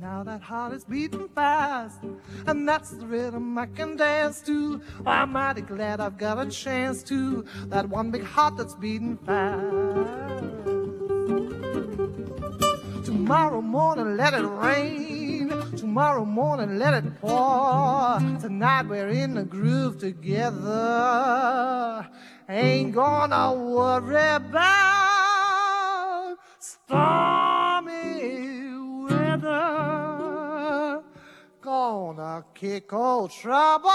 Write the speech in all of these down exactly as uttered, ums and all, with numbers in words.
now that heart is beating fast, and that's the rhythm I can dance to. I'm mighty glad I've got a chance to, that one big heart that's beating fast. Tomorrow morning let it rain, tomorrow morning let it pour. Tonight we're in the groove together, ain't gonna worry about stormy weather. Gonna kick old trouble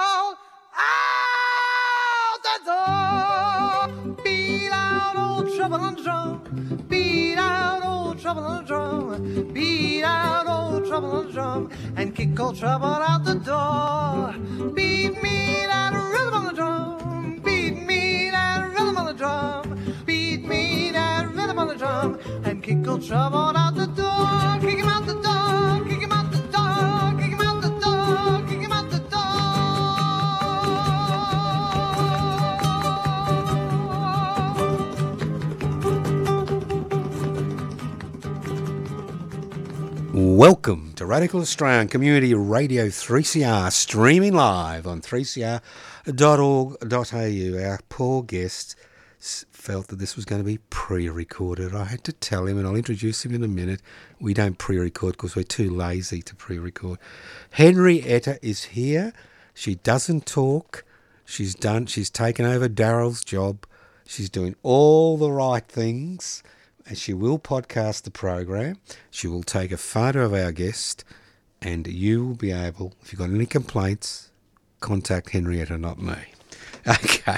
out the door. Beat out old trouble on the drum, beat out old trouble on the drum, beat out old trouble on the drum, and kick old trouble out the door. Beat me that rhythm on the drum, beat me that rhythm on the drum, beat me that rhythm on the drum, and kick old trouble out the door. Kick him out the door, kick him out the door, kick him out the door, kick him out the door. Welcome to Radical Australian Community Radio three C R, streaming live on three c r dot org dot a u. Our poor guest felt that this was going to be pre-recorded. I had to tell him, and I'll introduce him in a minute, we don't pre-record because we're too lazy to pre-record. Henrietta is here. She doesn't talk. She's done. She's taken over Daryl's job. She's doing all the right things. And she will podcast the program. She will take a photo of our guest, and you will be able, if you've got any complaints, contact Henrietta, not me. Okay.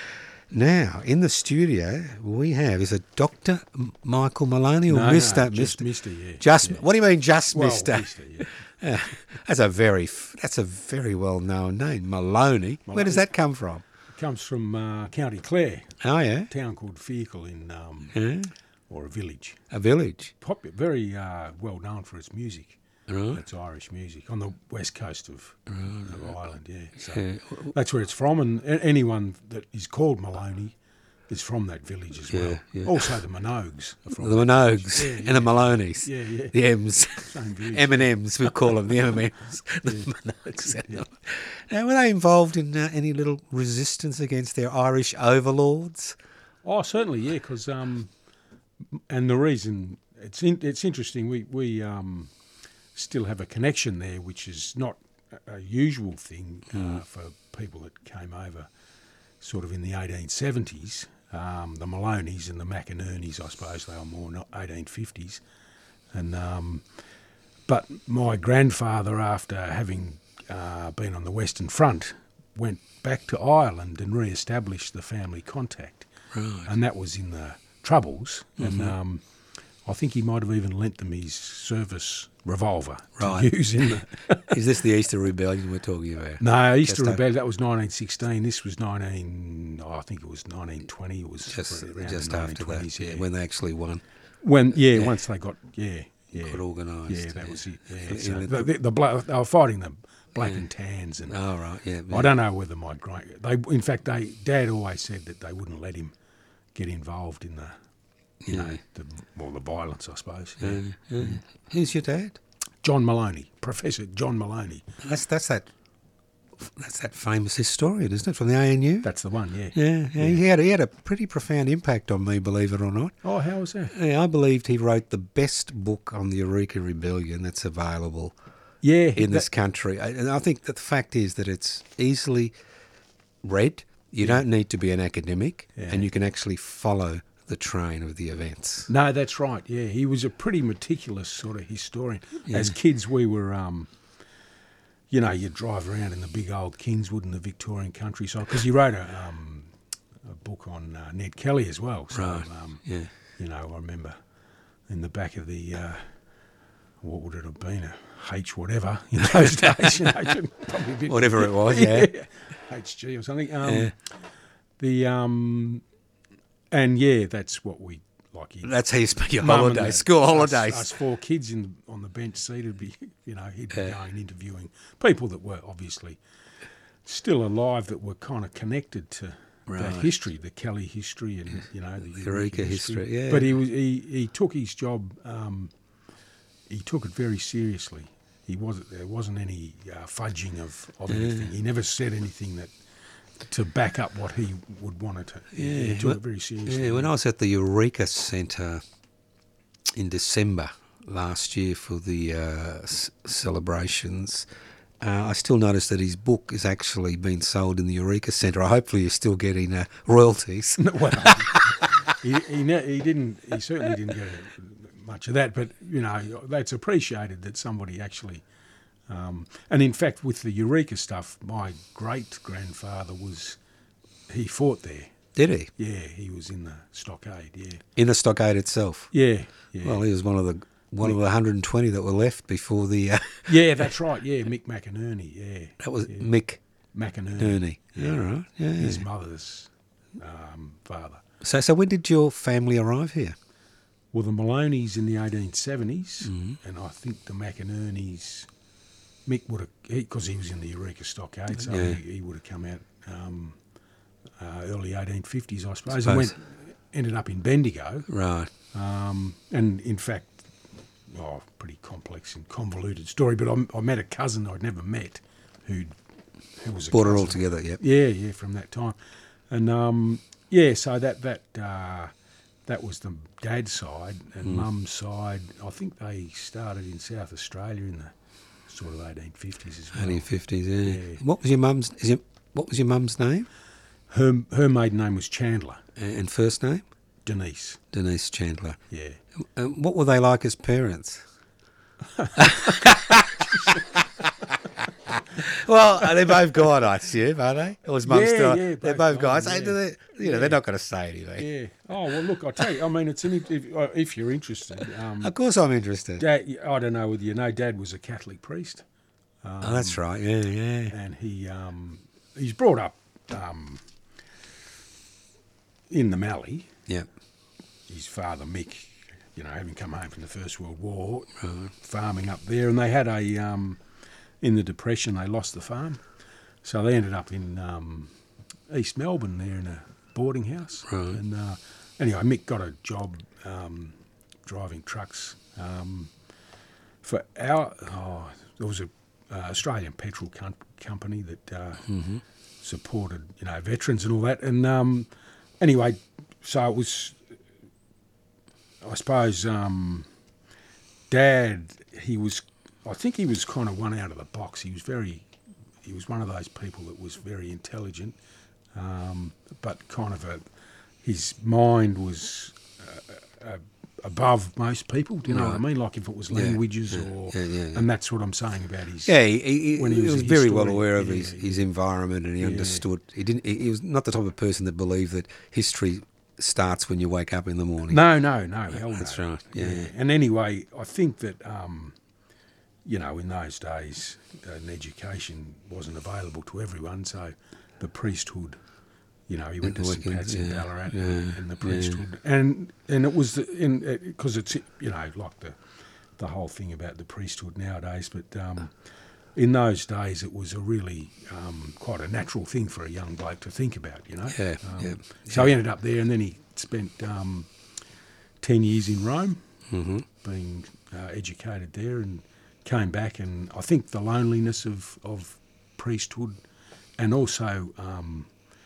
Now, in the studio, we have, is it Doctor Michael Maloney or no, Mister No, just Mister Mister, yeah. Just, yeah. What do you mean, just well, Mister? Mister, yeah. Yeah, that's a very, that's a very well-known name, Maloney. Where does that come from? It comes from uh, County Clare. Oh, yeah? A town called Fearkle in... Um, yeah. Or a village. A village. Popular, very uh, well known for its music. Right. It's Irish music on the west coast of, right. of Ireland, yeah. So yeah. That's where it's from, and anyone that is called Maloney is from that village as yeah, well. Yeah. Also the Minogues are from The Minogues yeah, yeah. and the Maloneys. Yeah, yeah. The M's. Same village. M and M's, we'll call them, the M and M's. The Yeah. Minogues. Yeah. Now, were they involved in uh, any little resistance against their Irish overlords? Oh, certainly, yeah, because... Um, And the reason it's in, it's interesting, we we um, still have a connection there, which is not a, a usual thing uh, mm. for people that came over, sort of in the eighteen seventies. Um, the Maloneys and the McInerneys, I suppose they were more not eighteen fifties, and um, but my grandfather, after having uh, been on the Western Front, went back to Ireland and re-established the family contact, right. and that was in the Troubles, mm-hmm. and um, I think he might have even lent them his service revolver right. to use in the... Is this the Easter Rebellion we're talking about? No, Easter Just Rebellion, that was nineteen sixteen. This was nineteen... Oh, I think it was nineteen twenty. It was just, around just the after that, yeah. yeah, when they actually won. When Yeah, yeah. once they got... Yeah, yeah. Got organised. Yeah, that yeah. was it. Yeah. In, So in the, the, the, the bla- they were fighting the black yeah. and tans. And oh, right, yeah. I don't know whether my... Great, they, in fact, they Dad always said that they wouldn't let him get involved in the... You yeah. know, the, well, the violence, I suppose. Yeah. Yeah. Yeah. Yeah. Who's your dad? John Maloney, Professor John Maloney. That's that's that that's that famous historian, isn't it, from the A N U? That's the one, yeah. Yeah, yeah. Yeah. He had he had a pretty profound impact on me, believe it or not. Oh, how was that? Yeah, I believed he wrote the best book on the Eureka Rebellion that's available Yeah, in that, this country. And I think that the fact is that it's easily read. You Yeah. don't need to be an academic, Yeah. and you can actually follow the train of the events. No, that's right. Yeah, he was a pretty meticulous sort of historian. Yeah. As kids, we were, um, you know, you'd drive around in the big old Kingswood and the Victorian countryside because he wrote a, um, a book on uh, Ned Kelly as well. So, Right. um, Yeah. you know, I remember in the back of the, uh, what would it have been, a H whatever in those days, you know, probably a bit, Whatever it was, yeah. H G or something. Um, Yeah. The um, and yeah, that's what we like. He, That's how you spend your Mum and holidays, Dad. school Us- holidays. Us, four kids in the, on the bench seat would be, you know, he'd be Yeah. going interviewing people that were obviously still alive that were kind of connected to Right. that history, the Kelly history, and you know the, The Eureka history, yeah. But he was he, he took his job um, he took it very seriously. He wasn't there wasn't any uh, fudging of, of anything. He never said anything that to back up what he would want it to. Yeah, he took well, it very seriously. Yeah, when I was at the Eureka Centre in December last year for the uh, s- celebrations, uh, I still noticed that his book is actually being sold in the Eureka Centre. Hopefully you're still getting uh, royalties. Well, he, he, ne- he didn't. He certainly didn't get much of that. But you know, that's appreciated that somebody actually. Um, and in fact, with the Eureka stuff, my great grandfather was. He fought there. Did he? Yeah, he was in the stockade. Yeah. In the stockade itself? Yeah. Yeah. Well, he was one of the one of the one hundred twenty that were left before the... Uh, yeah, that's right. Yeah, Mick McInerney. Yeah. That was yeah. Mick McInerney. Ernie. Yeah. All right. Yeah. His mother's um, father. So, so when did your family arrive here? Well, the Maloneys in the eighteen seventies, Mm-hmm. and I think the McInerneys, Mick would have, because he, he was in the Eureka Stockade, so Yeah. he, he would have come out um, uh, early eighteen fifties, I suppose, Suppose. and went, ended up in Bendigo. Right. Um, and in fact, oh, pretty complex and convoluted story, but I, I met a cousin I'd never met who who was a Brought it cousin. all together, yep. Yeah, yeah, from that time. And um, yeah, so that that uh, that was the dad's side, and Mm. mum's side. I think they started in South Australia in the sort of eighteen fifties as well. eighteen fifties, yeah. Yeah. What was your mum's? Is it? What was your mum's name Her her maiden name was Chandler, and first name? Denise. Denise Chandler. Yeah. Um, what were they like as parents? Well, they're both gone, I assume, are they? Or was mum Yeah, still? yeah, they're both both gone. gone, So yeah. do they, you know, they're not going to say anything. Yeah. Oh well, look, I tell you, I mean, it's an if, uh, if you're interested. Um, Of course, I'm interested. Dad, I don't know whether you know, Dad was a Catholic priest, oh, that's right. Yeah, yeah. and he um, he's brought up um, in the Mallee. Yeah. His father Mick, you know, having come home from the First World War, farming up there, and they had a um, in the Depression they lost the farm, so they ended up in um, East Melbourne there in a boarding house. Right. And uh, anyway, Mick got a job um, driving trucks um, for our. Oh, there was a uh, Australian petrol com- company that uh, Mm-hmm. supported, you know, veterans and all that. And um, anyway, so it was. I suppose um, Dad, he was, I think he was kind of one out of the box. He was very, he was one of those people that was very intelligent, um, but kind of a, his mind was uh, uh, above most people. Do you know what I Right. mean? Like if it was Yeah, languages yeah, or, yeah, yeah, yeah. and that's what I'm saying about his. Yeah, he, he, When he he was was, a very well historian, aware of yeah, his, yeah. his environment, and he Yeah. understood. He didn't. He, he was not the type of person that believed that history starts when you wake up in the morning. No, no, no. Hell no. That's right, yeah, yeah. And anyway, I think that, um, you know, in those days, uh, an education wasn't available to everyone. So the priesthood, you know, he went to the St working- Pat's in yeah, Ballarat yeah, and the yeah. priesthood, and and it was in because it's you know like the the whole thing about the priesthood nowadays, but. Um, In those days, it was a really um, quite a natural thing for a young bloke to think about, you know. Yeah, Um, yeah, So he ended up there, and then he spent um, ten years in Rome, Mm-hmm. being uh, educated there, and came back. And I think the loneliness of, of priesthood, and also um,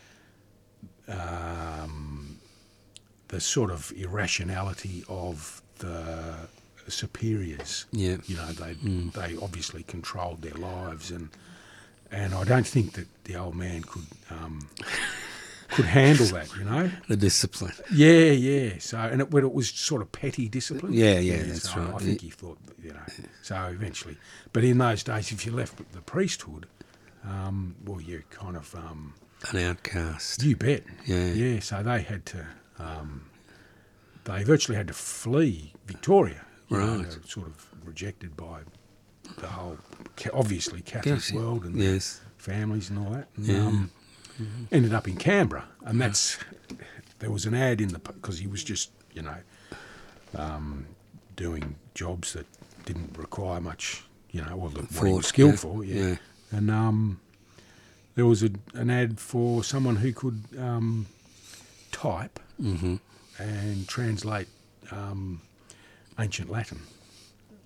um, the sort of irrationality of the superiors. Yeah. You know, they Mm. they obviously controlled their lives, and and I don't think that the old man could um, could handle that. You know. The discipline. Yeah, yeah. So, and it, but it was sort of petty discipline. Yeah, yeah, that's so right. I think he thought, you know. So eventually, but in those days, if you left the priesthood, um, well, you kind of um, An outcast. you bet. Yeah. Yeah. So they had to. Um, they virtually had to flee Victoria. You know, Right. they were sort of rejected by the whole, ca- obviously Catholic Yes, world and yes. families and all that. And, Yeah. um, ended up in Canberra, and that's there was an ad in the because he was just you know um, doing jobs that didn't require much, you know, well, the, what he Thought, was skilled yeah, for, yeah. yeah. And um, there was a, an ad for someone who could um, type Mm-hmm. and translate um, ancient Latin.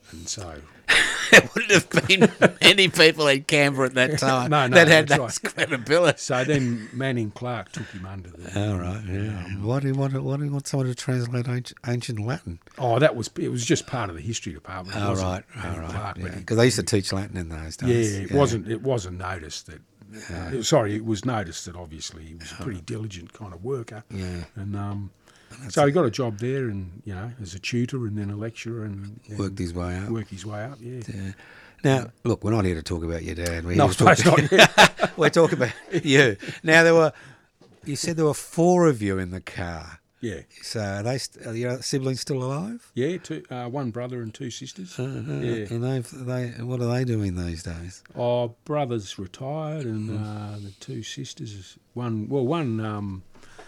and so There wouldn't have been many people in Canberra at that time No, no, that had that that's right. credibility. so then Manning Clark took him under the. All right, yeah. Why do you want to, why do you want someone to translate ancient, ancient Latin? Oh, that was it. Was just part of the history department. It All wasn't right, all Manning right. Clark, but Because he- they used to teach Latin in those yeah, days. it wasn't. It wasn't noticed that. Uh, it- sorry, it was noticed that obviously he was a pretty diligent kind of worker. Yeah. And um, so he got a job there, and you know, as a tutor, and then a lecturer, and, and Worked his way up. worked his way up. Yeah. Yeah. Now, look, we're not here to talk about your dad. We're here No, to talk suppose not. we're talking about you. Now, there were. You said there were four of you in the car. Yeah. So are they? st- Are your siblings still alive? Yeah, two, uh, one brother and two sisters. Uh, Yeah. And they've, they, what are they doing these days? Our brother's retired, and Mm. uh, the two sisters, is one, well, one, um,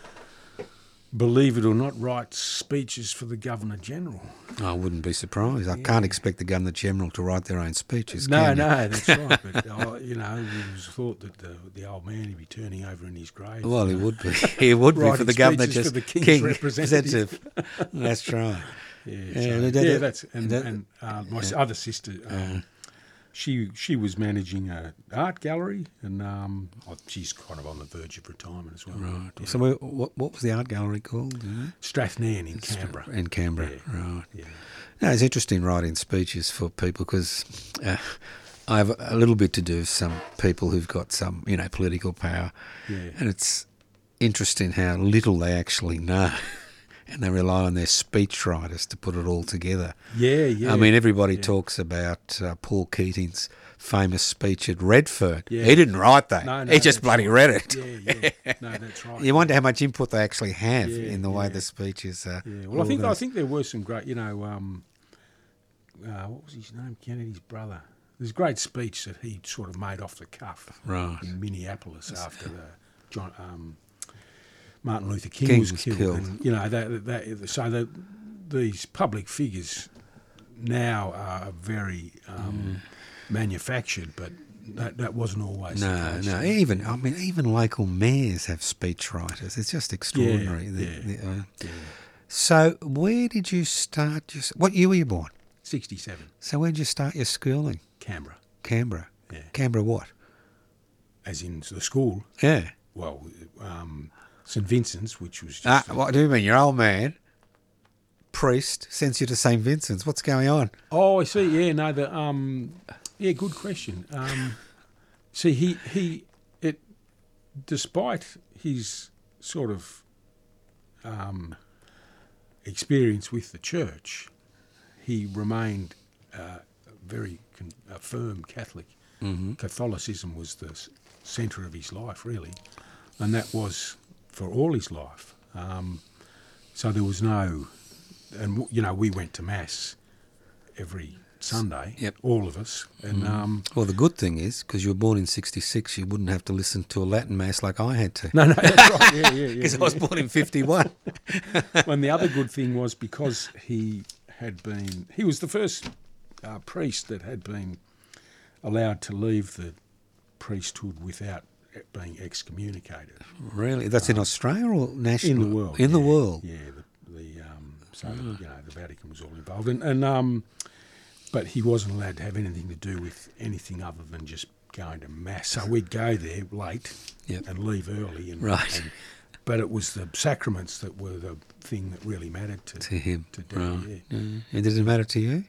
believe it or not, writes speeches for the Governor General. I wouldn't be surprised. I can't expect the Governor General to write their own speeches. No, can you? no, that's right. But, uh, you know, it was thought that the, the old man would be turning over in his grave. Well, he you know. would be. He would be for Writing the Governor, speeches just for the King's King representative. That's right. Yeah, Yeah, so- they did yeah, it. that's and, That- and uh, my s other sister, um, she she was managing a art gallery, and um, oh, she's kind of on the verge of retirement as well. Right. Yeah. So, where- what, what was the art gallery called? Do you know? Strathnairn in Canberra. In Canberra, Yeah. right. Yeah. No, it's interesting writing speeches for people because uh, I have a little bit to do with some people who've got some, you know, political power, Yeah. and it's interesting how little they actually know, and they rely on their speechwriters to put it all together. Yeah, yeah. I mean, everybody yeah. talks about uh, Paul Keating's famous speech at Redfern. Yeah. He didn't write that. No, no, he just that's bloody right. read it. Yeah, yeah. No, that's right. You wonder how much input they actually have Yeah, in the way yeah. the speech is. Uh, Yeah. Well, I think I organised. think there were some great, you know, um, uh, what was his name? Kennedy's brother. There's a great speech that he sort of made off the cuff Right. in Minneapolis after the John, um, Martin Luther King, King was was killed. killed. And, you know, that, that, so that these public figures now are very um, manufactured, but that, that wasn't always the No, case. no. Even I mean, even local mayors have speechwriters. It's just extraordinary. Yeah, The- yeah, the, uh, yeah. So, where did you start? Your, what year were you born? sixty-seven, So, where did you start your schooling? Canberra, Canberra. Yeah. Canberra, what? as in the school. Yeah. Well, um, St Vincent's, which was just Ah, what do you mean? Your old man, priest, sends you to Saint Vincent's. What's going on? Oh, I see. Yeah, no, the um, yeah, good question. Um, see, he he, it, despite his sort of um, experience with the church, he remained uh, very con- a firm Catholic. Mm-hmm. Catholicism was the s- centre of his life, really, and that was for all his life. Um, so there was no, and w- you know, we went to mass every Sunday, Yep. all of us, and um, Well, the good thing is, because you were born in sixty-six, you wouldn't have to listen to a Latin mass like I had to. no, no, that's right, yeah, yeah, yeah. Because I was born in fifty-one. And the other good thing was because he had been, he was the first uh, priest that had been allowed to leave the priesthood without being excommunicated Really? That's in Australia or national? in the world. In the yeah, world. yeah. The, the um, so you know the Vatican was all involved, and, and um, but he wasn't allowed to have anything to do with anything other than just going to mass. So we'd go there late Yep. and leave early, and, Right. and but it was the sacraments that were the thing that really mattered to To him. To do, Right. yeah. Yeah. And did it matter to you?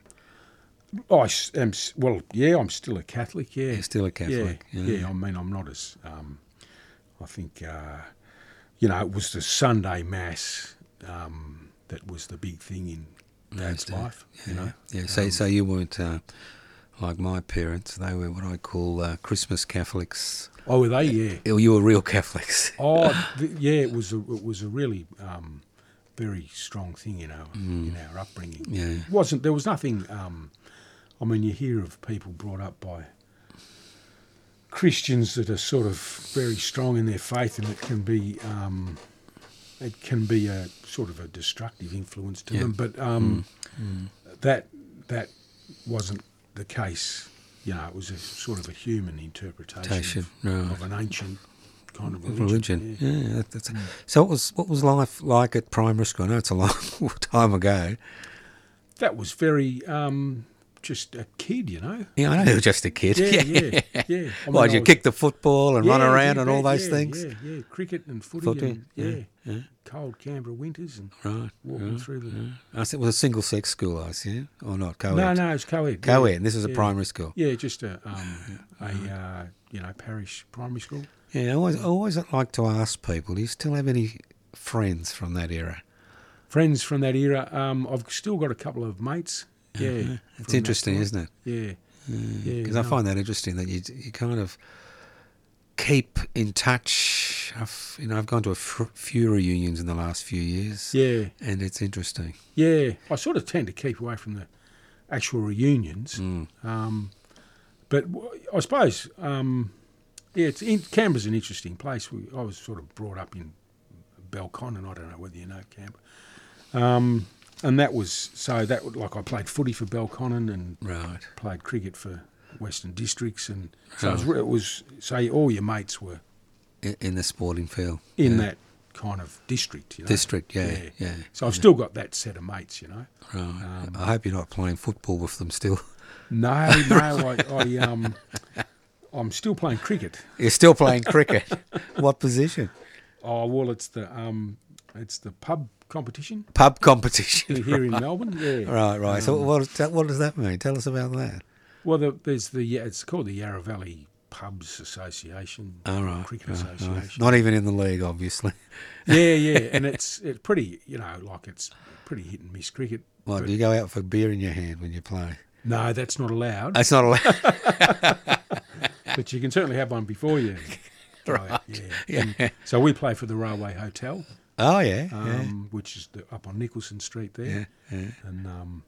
I s- am s- well, yeah. I'm still a Catholic. Yeah, You're still a Catholic, Yeah, yeah. yeah. I mean, I'm not as. Um, I think, uh, you know, it was the Sunday Mass um, that was the big thing in Dad's Those days. life. Yeah. You know, Yeah. So, Um, so you weren't uh, like my parents. They were what I call uh, Christmas Catholics. oh, were they? Yeah. Or you were real Catholics. Oh, th- yeah. It was a, it was a really um, very strong thing in our in our upbringing. Mm. Yeah. It wasn't there was nothing. Um, I mean, you hear of people brought up by Christians that are sort of very strong in their faith, and it can be um, it can be a sort of a destructive influence to Yeah. them. But um, that that wasn't the case. You know, it was a sort of a human interpretation of, Right. of an ancient kind of Religion. religion. Yeah. Yeah. that, that's So, what was what was life like at primary school? I know it's a long time ago. That was very um, just a kid, you know. Yeah, I know you were just a kid. Yeah, yeah, yeah. I mean, Why, did I you was- kick the football and run Yeah, around you and all bet, those yeah, things? Yeah, yeah, cricket and footy, Footy, and yeah, yeah, yeah. cold Canberra winters and Right. walking right, through the. right. I think it was a single sex school, I assume, or not? Co-ed. No, no, it's co-ed. Co-ed. yeah, And this was a yeah. primary school. Yeah, just a um, a uh, you know parish primary school. Yeah, I always, I always like to ask people, do you still have any friends from that era? Friends from that era. Um, I've still got a couple of mates. Yeah, It's from that interesting, time. isn't it? Yeah, yeah. Because I no. find that interesting that you you kind of keep in touch. I've, you know, I've gone to a f- few reunions in the last few years. Yeah, And it's interesting. yeah. I sort of tend to keep away from the actual reunions. Mm. Um, but w- I suppose, um, yeah, it's in, Canberra's an interesting place. We, I was sort of brought up in Belconnen. I don't know whether you know Canberra. Um, and that was, so that would, like I played footy for Belconnen and Right. played cricket for Western Districts. And so it was, re- it was, so all your mates were In, in the sporting field. in yeah. that kind of district, you know. District, yeah, yeah. So I've still got that set of mates, you know. Right. Um, I hope you're not playing football with them still. No, no, I, I um, I'm still playing cricket. You're still playing cricket. What position? Oh well, it's the um, it's the pub competition Pub competition. here in Melbourne. Yeah. Right, right. so Um, what, does that, what does that mean? Tell us about that. Well, the, there's the yeah, it's called the Yarra Valley Pubs Association, All right. Cricket right, right. Association. Not even in the league, obviously. Yeah, yeah, and it's it's pretty, you know, like it's pretty hit and miss cricket. What, But- do you go out for beer in your hand when you play? No, that's not allowed. That's not allowed. But you can certainly have one before you. go out, Yeah. Yeah. And so we play for the Railway Hotel, Oh, yeah. um, which is the, up on Nicholson Street yeah. there. Yeah. Yeah. And um,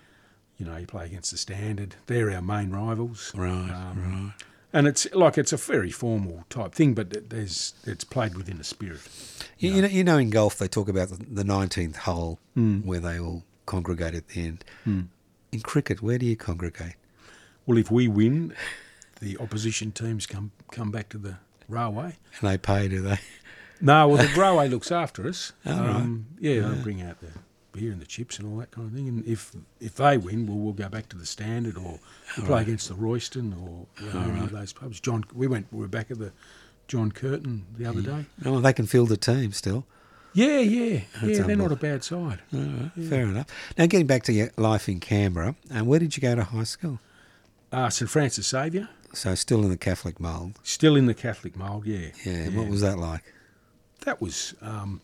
you know, you play against the Standard. They're our main rivals. Right, Um, right. And it's like it's a very formal type thing, but it- there's it's played within a spirit. You, you, know, you know, in golf, they talk about the, the nineteenth hole Mm. where they all congregate at the end. Mm. In cricket, where do you congregate? Well, if we win, the opposition teams come come back to the Railway. And they pay, do they? No, well, the Railway looks after us. Oh, right. um, yeah, they bring out the beer and the chips and all that kind of thing. And if if they win, well, we'll go back to the Standard or we'll play against the Royston or you know, any of those pubs. John, we went. We were back at the John Curtin the other day. Oh, they can field a team still. Yeah, yeah, That's yeah. They're not a unbelievable. bad side. All right, fair enough. Now, getting back to your life in Canberra, um, where did you go to high school? Uh, St Francis Xavier, So still in the Catholic mould. still in the Catholic mould. Yeah, Yeah, and what was that like? That was. Um,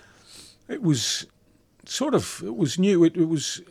it was sort of. It was new. It, it was.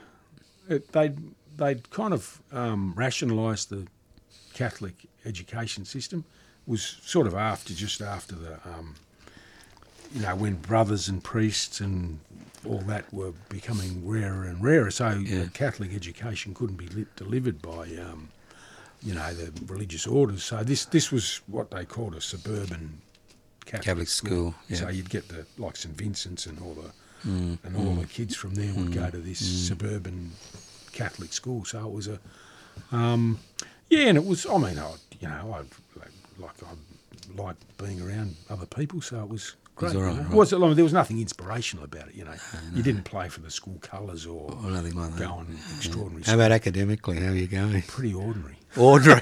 It, they'd they'd kind of um, rationalised the Catholic education system. It was sort of after just after the. Um, you know, when brothers and priests and all that were becoming rarer and rarer, so Yeah. the Catholic education couldn't be lit, delivered by, um, you know, the religious orders. So this this was what they called a suburban Catholic, Catholic school, yeah. So you'd get the like St Vincent's and all the Mm, and all the kids from there would go to this suburban Catholic school. So it was a, um, yeah, and it was. I mean, I you know, I like, like I liked being around other people, so it was great. all you right, know. right. It was, I mean, there was nothing inspirational about it. You know, you didn't play for the school colours or or nothing like that. go on extraordinary. How about academically? How are you going? Pretty ordinary. Ordinary.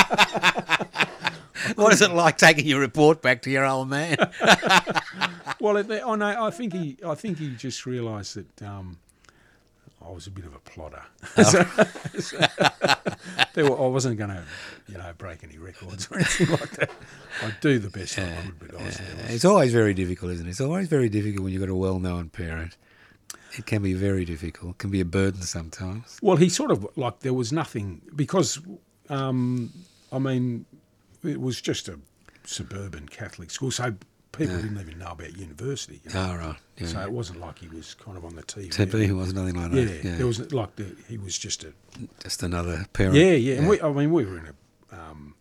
What is it like taking your report back to your old man? Well, it, I know. I think he. I think he just realised that um, I was a bit of a plotter. So- so there were, I wasn't going to, you know, break any records or anything like that. I'd do the best I could, but I was, there was It's always very difficult, isn't it? It's always very difficult when you've got a well-known parent. It can be very difficult. It can be a burden sometimes. Well, he sort of like there was nothing because, um, I mean, it was just a suburban Catholic school, so people didn't even know about university. You know? Oh, right. Yeah. So it wasn't like he was kind of on the T V. T V was nothing like Yeah, that. Yeah, there was like the, he was just a just another parent. yeah, yeah. And we, I mean, we were in a, um,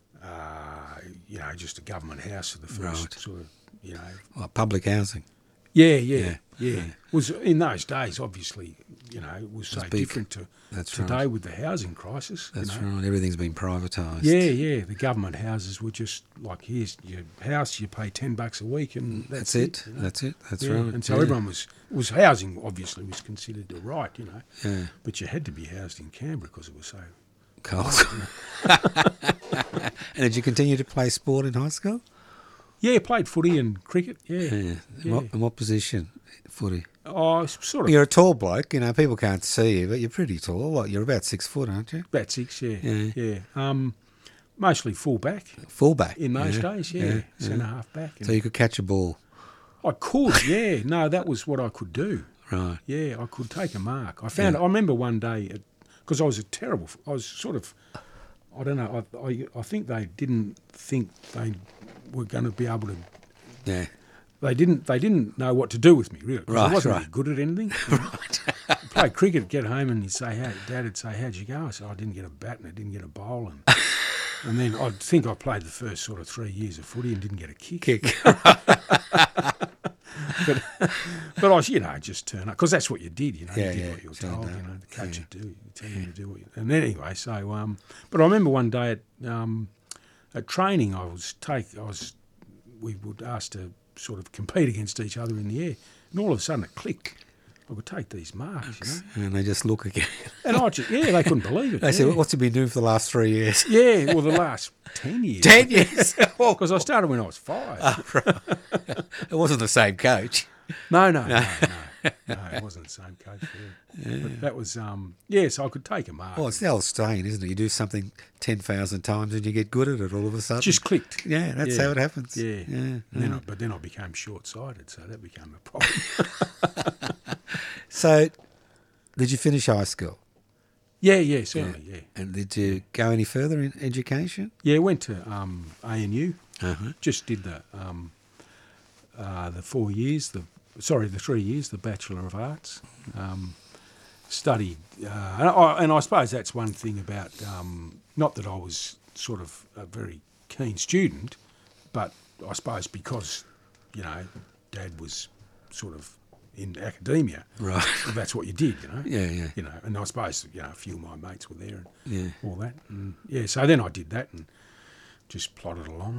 uh, you know, just a government house for the first Right. sort of, you know, Well, public housing. Yeah, yeah, Yeah, yeah. yeah. Was in those days, obviously, you know, it was so big. different to That's today right. with the housing crisis. That's you know. right. Everything's been privatised. Yeah, yeah. The government houses were just like, here's your house, you pay ten bucks a week, and that's, That's it. you know. That's it. That's Yeah, right. And so yeah. everyone was was housing. Obviously, was considered a right, you know. Yeah. But you had to be housed in Canberra because it was so. Cold. And did you continue to play sport in high school? Yeah, played footy and cricket. Yeah. Yeah. In, Yeah. what, in what position? Footy. Oh, sort of You're a tall bloke. You know, people can't see you, but you're pretty tall. What? You're about six foot, aren't you? about six. Yeah, Yeah. yeah. Um, mostly full back Fullback. in those yeah. days. Yeah, yeah. centre half back. And So you could catch a ball. I could. Yeah. No, that was what I could do. Right. Yeah, I could take a mark. I found. Yeah. I remember one day because I was a terrible. I was sort of. I don't know. I, I I think they didn't think they were going to be able to. Yeah. They didn't. They didn't know what to do with me. Really, 'cause Right, I wasn't right. really good at anything. right. Play cricket, get home, and he'd say, "How?" Dad would say, "How'd you go?" I said, "I didn't get a bat and I didn't get a bowl." And, and then I think I played the first sort of three years of footy and didn't get a kick. Kick. but but I was, you know, just turn up because that's what you did. You know, Yeah, you did yeah, what you were turned told. up, You know, the coach yeah. would do. You tell you to do what. You, and then anyway, so um, but I remember one day at um, at training, I was take I was we would ask to sort of compete against each other in the air, and all of a sudden it clicked. I could take these marks, you know, And they just look again. and I just yeah, they couldn't believe it. They yeah. said, what's he been doing for the last three years? Yeah, well, the last ten years. Ten years. Because I started when I was five. It wasn't the same coach. No, no, no, no, no, it wasn't the same coach. Yeah. But that was, um, yeah, so I could take a mark. Well, it's the old saying, isn't it? You do something ten thousand times and you get good at it all of a sudden. Just clicked. Yeah, that's Yeah. how it happens. Yeah. Yeah. And then yeah. I, but then I became short-sighted, so that became a problem. So, did you finish high school? yeah, yeah, certainly, yeah. And did you go any further in education? Yeah, went to um, A N U. Uh-huh. Just did the um, uh, the four years, the sorry, the three years, the Bachelor of Arts. Um, studied, uh, and, I, and I suppose that's one thing about, um, not that I was sort of a very keen student, but I suppose because, you know, Dad was sort of in academia, Right. that's what you did, you know. Yeah, yeah. You know, and I suppose, you know, a few of my mates were there and Yeah. all that. And yeah, so then I did that and just plodded along.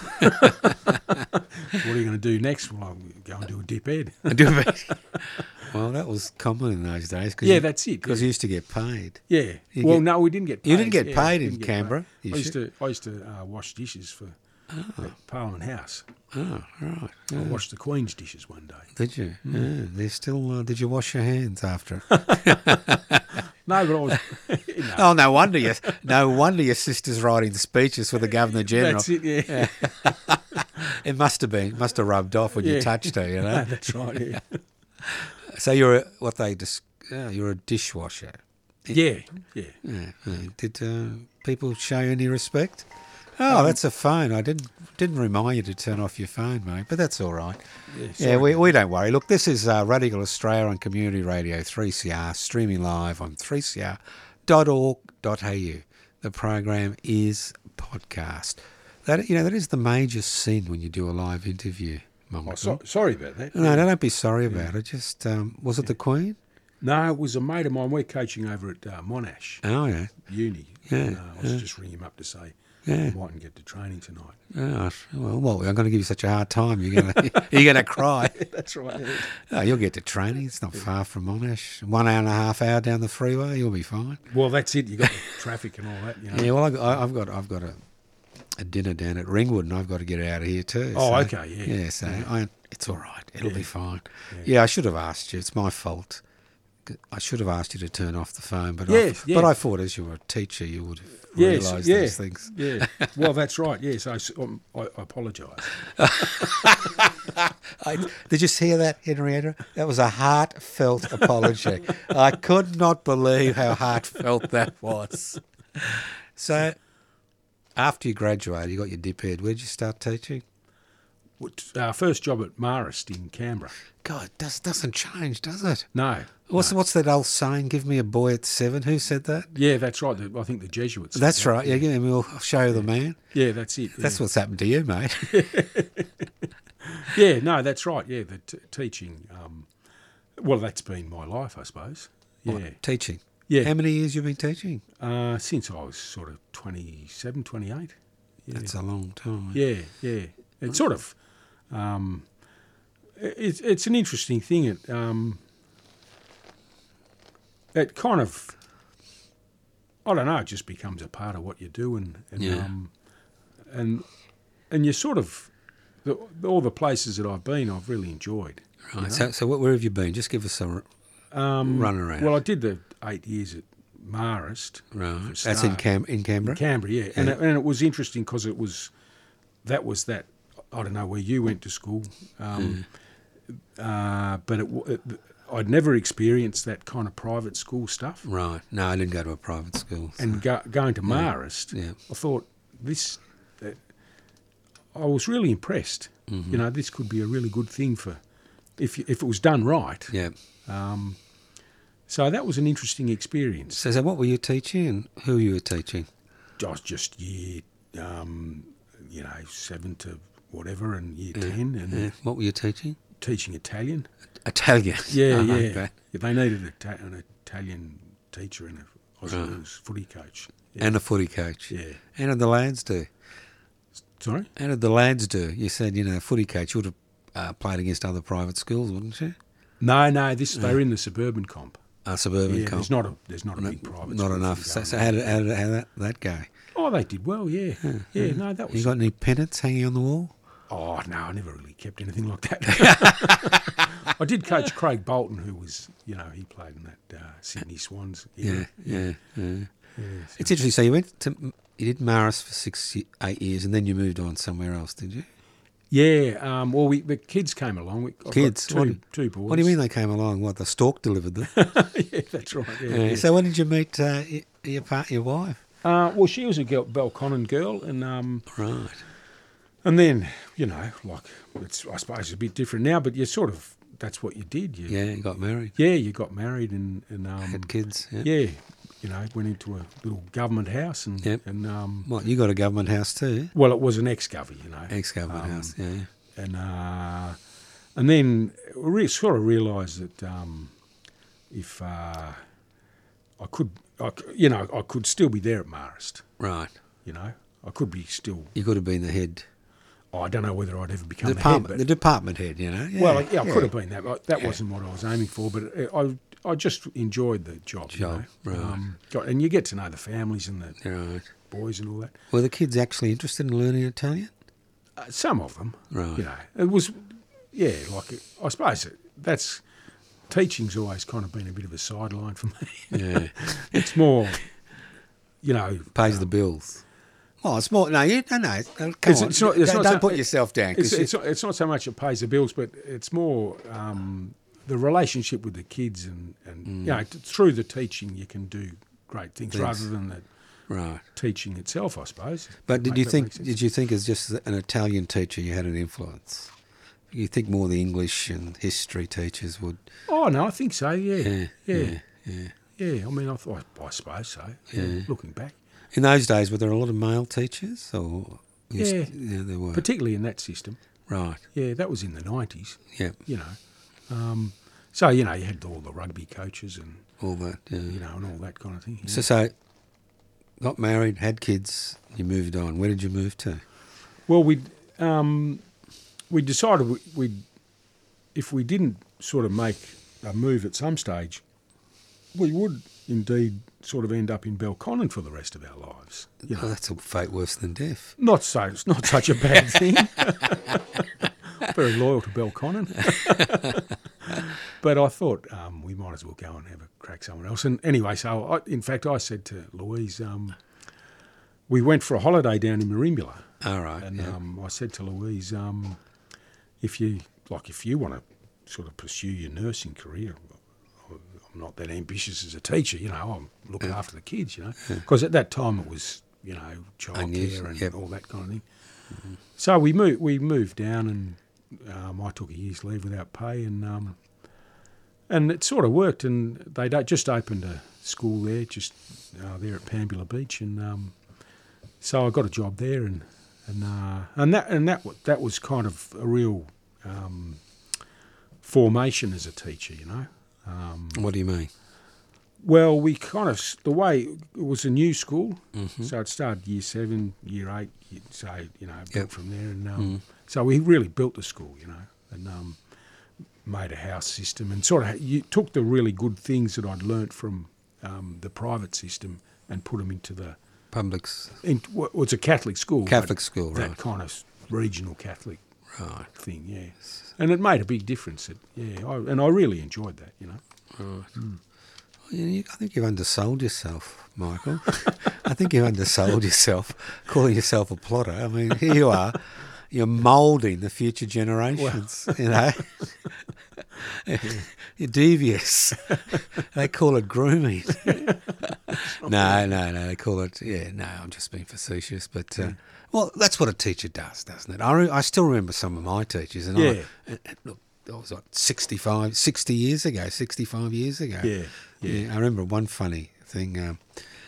What are you going to do next? Well, I'll go and do a dip ed. Do a bit. Well, that was common in those days. Cause Yeah, you, that's it, Because yeah. you used to get paid. Yeah. You Well, get- no, we didn't get paid. You didn't get Yeah, paid in didn't get Canberra? paid. You I used should- to I used to uh, wash dishes for at Parliament House. Oh, right. I washed the Queen's dishes one day. Did you? Mm. Yeah. They're still. Uh, did you wash your hands after? it? No, but I was. no, Oh, no wonder you. No wonder your sister's writing speeches for the Governor General. that's it. Yeah, It must have been. Must have rubbed off when you Yeah. touched her. You no, know. that's right. Yeah, So you're a, what they dis- uh, you're a dishwasher. yeah, yeah. Yeah. uh, Did uh, people show you any respect? Oh, that's a phone. I didn't didn't remind you to turn off your phone, mate. But that's all right. Yeah, Yeah, sorry. we, we don't worry. Look, this is uh, Radical Australia on Community Radio three C R, streaming live on three c r dot org dot a u. The program is podcast. That you know that is the major sin when you do a live interview, Mum. Oh, so, sorry about that. No, no, don't be sorry about it. Just um, was it the Queen? No, it was a mate of mine. We're coaching over at uh, Monash Oh yeah, Uni. Yeah, And, uh, I was yeah. just ringing him up to say yeah. I mightn't get to training tonight. Oh, well, well, I'm going to give you such a hard time. You're going to you're going to cry. That's right. Yeah. Oh, you'll get to training. It's not far from Monash. One hour and a half hour down the freeway. You'll be fine. Well, that's it. You got the traffic and all that. You know. Yeah, well, I, I- I've got I've got a, a dinner down at Ringwood, and I've got to get out of here too. Oh, so- okay, yeah. yeah. So I, it's all right. It'll be Yeah. fine. Yeah. Yeah. I should have asked you. It's my fault. I should have asked you to turn off the phone, but Yes, I, yeah. but I thought as you were a teacher, you would have Yes, realised yeah, those things. Yeah. Well, that's right. Yes, I, um, I, I apologise. I, did you hear that, Henrietta? That was a heartfelt apology. I could not believe how heartfelt that was. So, after you graduated, you got your dip ed. Where'd you start teaching? Our first job at Marist in Canberra. God, it does, doesn't change, does it? No. What's no. what's that old saying? Give me a boy at seven. Who said that? Yeah, that's right. The, I think the Jesuits. said That's that. right. Yeah, give me. I'll show you the man. Yeah, that's it. That's yeah. what's happened to you, mate. Yeah, no, that's right. Yeah, the t- teaching. Um, well, that's been my life, I suppose. Yeah, What, teaching? yeah. How many years you been teaching? Uh, since I was sort of twenty-seven, twenty-eight. Yeah. That's a long time. Yeah, yeah. It's sort of, um, it's it's an interesting thing. It um, it kind of, I don't know. It just becomes a part of what you do, and and Yeah. um, and and you sort of, the, all the places that I've been, I've really enjoyed. Right. know? So, so what, where have you been? Just give us a r- Um, run around. Well, I did the eight years at Marist. right. for a That's in start. Cam in Canberra. Canberra, yeah. And, it, and it was interesting because it was, that was that, I don't know where you went to school, um, uh, but it, w- it, I'd never experienced that kind of private school stuff. Right. No, I didn't go to a private school. so- And go, going to Marist, yeah. I thought this, uh, I was really impressed. Mm-hmm. You know, this could be a really good thing for, if you, if it was done right. yeah. Um, so that was an interesting experience. So, so what were you teaching and who you were teaching? I was just year, um, you know, seven to whatever, and year ten, and Yeah. What were you teaching? teaching Italian. Italian. Yeah, Oh, yeah. okay. Yeah, they needed a ta- an Italian teacher and a Aussie Right. rules footy coach. Yeah. And a footy coach. yeah. How did the lads do? Sorry? How did the lads do? You said, you know, footy coach, you would have uh, played against other private schools, wouldn't you? No, no. This they were in the suburban comp. A suburban Yeah, comp. there's not a there's not a No- big private. Not school enough. for So, going so there. how did, how did how that, that go? Oh, they did well. Yeah, yeah. No, that You was. got any pennants hanging on the wall? Oh no, I never really kept anything like that. I did coach Craig Bolton, who was, you know, he played in that uh, Sydney Swans. Yeah, era. yeah, yeah. yeah. So- It's interesting. So you went to you did Marist for six, ye- eight years, and then you moved on somewhere else, did you? Yeah, um, well, we, the kids came along. We, I've got Kids? two, What do- two boys. What do you mean they came along? What, the stork delivered them? Yeah, that's right. Yeah, Yeah. yeah. So when did you meet uh, y- your part, your wife? Uh, well, she was a girl, Belconnen girl, and um, Right. and then you know, like it's I suppose it's a bit different now, but you sort of that's what you did. You, Yeah, you got married, yeah, you got married and and um, had kids. Yeah. yeah, you know, went into a little government house and Yep. and um, What, you got a government house too? well, it was an ex-govy, you know, Ex-government Um, house, yeah. and uh, and then we sort of realised that um, if uh, I could, I, c- you know, I could still be there at Marist. Right. You know, I could be still. You could have been the head. Oh, I don't know whether I'd ever become The the, department, head, the but department head, you know? Yeah, well, yeah, I yeah. could have been that. But that wasn't what I was aiming for. But it, I, I just enjoyed the job. Job, you know? right. Um, got, and you get to know the families and the Right. boys and all that. Were the kids actually interested in learning Italian? Uh, some of them, Right. you know, it was, yeah, like I suppose it, that's teaching's always kind of been a bit of a sideline for me. Yeah. It's more, you know, Pays the bills. Well, it's more. No, you, no, no. Come It's- on. it's not- it's don't not don't so- put yourself down. 'cause it's, you- it's, not, it's not so much it pays the bills, but it's more um, the relationship with the kids and, and you know, t- through the teaching you can do great things, Things. rather than the right. teaching itself, I suppose. But did Make you that think? make sense. Did you think as just an Italian teacher you had an influence? You think more the English and history teachers would? Oh no, I think so. Yeah, Yeah. yeah, Yeah. yeah. yeah. I mean, I, thought, I suppose so. Yeah. Yeah. Looking back, In those days, were there a lot of male teachers, or yes, Yeah. yeah, there were. particularly in that system. Right. Yeah, that was in the nineties. Yeah. You know, um, so you know you had all the rugby coaches and All that. Yeah. you know and all that kind of thing. yeah. So, so got married, had kids, you moved on. Where did you move to? Well, we um, we decided we we if we didn't sort of make a move at some stage, we would indeed sort of end up in Belconnen for the rest of our lives. You Oh, know, that's a fate worse than death. not so it's not such a bad thing. Very loyal to Belconnen. But I thought um, we might as well go and have a crack somewhere else. And anyway, so I, in fact, I said to Louise, um, we went for a holiday down in Merimbula. All right. And yeah. um, I said to Louise, um, if you like, if you want to sort of pursue your nursing career, I'm not that ambitious as a teacher, you know. I'm looking after the kids, you know, because at that time it was, you know, Unusual, childcare and yep. all that kind of thing. So we moved, we moved down, and um, I took a year's leave without pay, and um, and it sort of worked. And they just opened a school there, just uh, there at Pambula Beach, and um, so I got a job there, and and uh, and that and that wa- that was kind of a real um, formation as a teacher, you know. Um, What do you mean? well, we kind of, the way, it was a new school, Mm-hmm. so it started year seven, year eight, you'd say, you know, built Yep. from there. And um, Mm. so we really built the school, you know, and um, made a house system and sort of you took the really good things that I'd learnt from um, the private system and put them into the, Public's in, well, it's a Catholic school. but Catholic school, that right? kind of regional Catholic Right. thing, yeah. And it made a big difference. It, yeah, I, and I really enjoyed that, you know. Right. Well, you- you- I think you've undersold yourself, Michael. I think you've undersold yourself, calling yourself a plotter. I mean, here you are. You're moulding the future generations, you know. You're devious. They call it grooming. no, no, no. They call it, yeah, no, I'm just being facetious. But, uh, well, that's what a teacher does, doesn't it? I, re- I still remember some of my teachers. And Yeah. I, and, and look, that was like sixty-five, sixty years ago, sixty-five years ago. Yeah, yeah. I remember one funny thing. Um,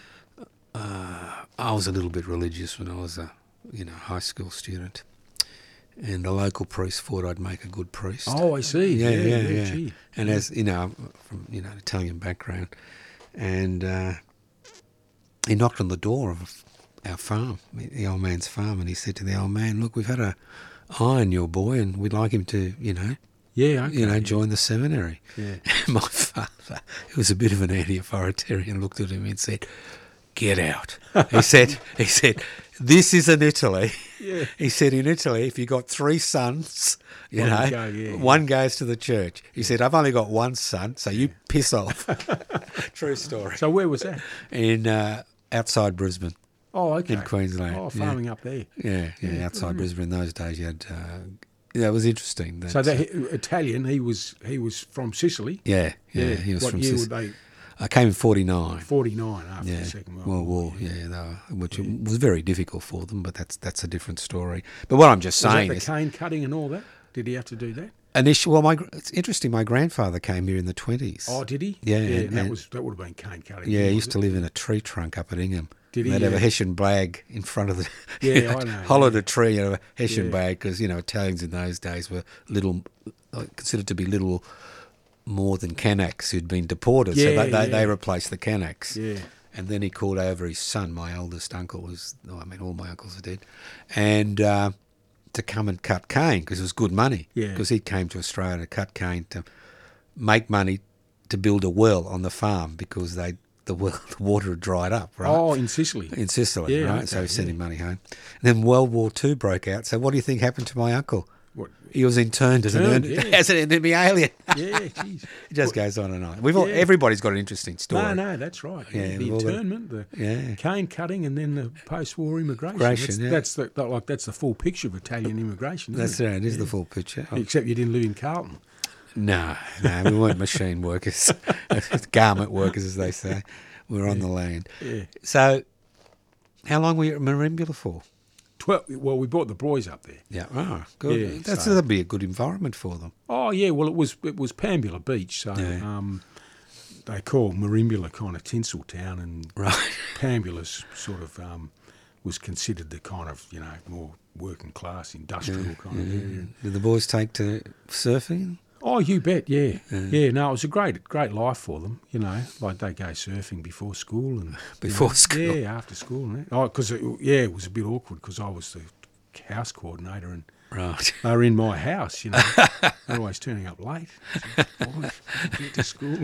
uh, I was a little bit religious when I was a, you know, high school student. And the local priest thought I'd make a good priest. Oh, I see. Yeah, yeah, yeah. yeah, gee. And as you know, I'm from you know Italian background, and uh, he knocked on the door of our farm, the old man's farm, and he said to the old man, "Look, we've had a eye on your boy, and we'd like him to, you know, Yeah, okay. you know, join the seminary." Yeah. And my father, who was a bit of an anti-authoritarian, looked at him and said, "Get out." He said, "He said, this is in Italy." Yeah. He said, "In Italy, if you've got three sons, you One know, would go, yeah, one goes to the church." He said, "I've only got one son, so you piss off." True story. So where was that? In uh, outside Brisbane, Oh, okay. in Queensland. Oh, yeah. farming up there. Yeah, yeah, Yeah, outside brilliant. Brisbane. In those days, you had. Uh, yeah, it was interesting. That, So uh, that Italian, he was he was from Sicily. yeah, yeah, he was what from year Sicily. would they? I came in forty-nine. forty-nine after Yeah, the Second World, World War. War. Yeah, they were, which was very difficult for them, but that's that's a different story. But what I'm just Was saying that the is, cane cutting and all that? Did he have to do that? initially, well, my gr- it's interesting. My grandfather came here in the twenties. Oh, did he? Yeah, yeah. and- And that and- was that would have been cane cutting. Yeah, he was used it? to live in a tree trunk up at Ingham. Did he? They'd have a Yeah. Hessian blag in front of the. Yeah, you know, I know, Hollowed yeah. a tree and a Hessian Yeah. bag because you know Italians in those days were little, uh, considered to be little more than Kanaks who'd been deported. so Yeah, they, they, they yeah. replaced the Kanaks. Yeah. And then he called over his son, my eldest uncle, was oh, I mean all my uncles are dead, and uh, to come and cut cane because it was good money. Yeah. Because he came to Australia to cut cane to make money to build a well on the farm because they the well the water had dried up. Right. Oh, in Sicily. In Sicily, Yeah, right? okay, so he sent yeah. him money home. And then World War Two broke out. So what do you think happened to my uncle? What? He was interned as Interned, an yeah. as an enemy alien. Yeah, jeez. It just goes on and on. We've all, Yeah. everybody's got an interesting story. No, no, that's right. Yeah, the we've all got- internment, the Yeah. cane cutting, and then the post-war immigration. Immigration, that's, yeah. that's the that, like that's the full picture of Italian immigration. Isn't That's it? right. It is the Yeah. full picture. Except you didn't live in Carlton. No, no, we weren't machine workers, garment workers, as they say. We were on the land. Yeah. So, how long were you at Merimbula for? Twelve. Well, we brought the boys up there. Yeah, oh, good. Yeah, That's so- that'd be a good environment for them. Oh yeah. Well, it was it was Pambula Beach, so Yeah. um, they call Merimbula kind of tinsel town, and Right. Pambula's sort of um, was considered the kind of you know more working class industrial kind of area. Did the boys take to surfing? Oh, you bet, yeah. yeah, No, it was a great, great life for them. You know, like they go surfing before school and you Before know, school? yeah, after school. And that. Oh, because yeah, it was a bit awkward because I was the house coordinator and Right. they were in my house. You know, they're always turning up late. Boys, get to school.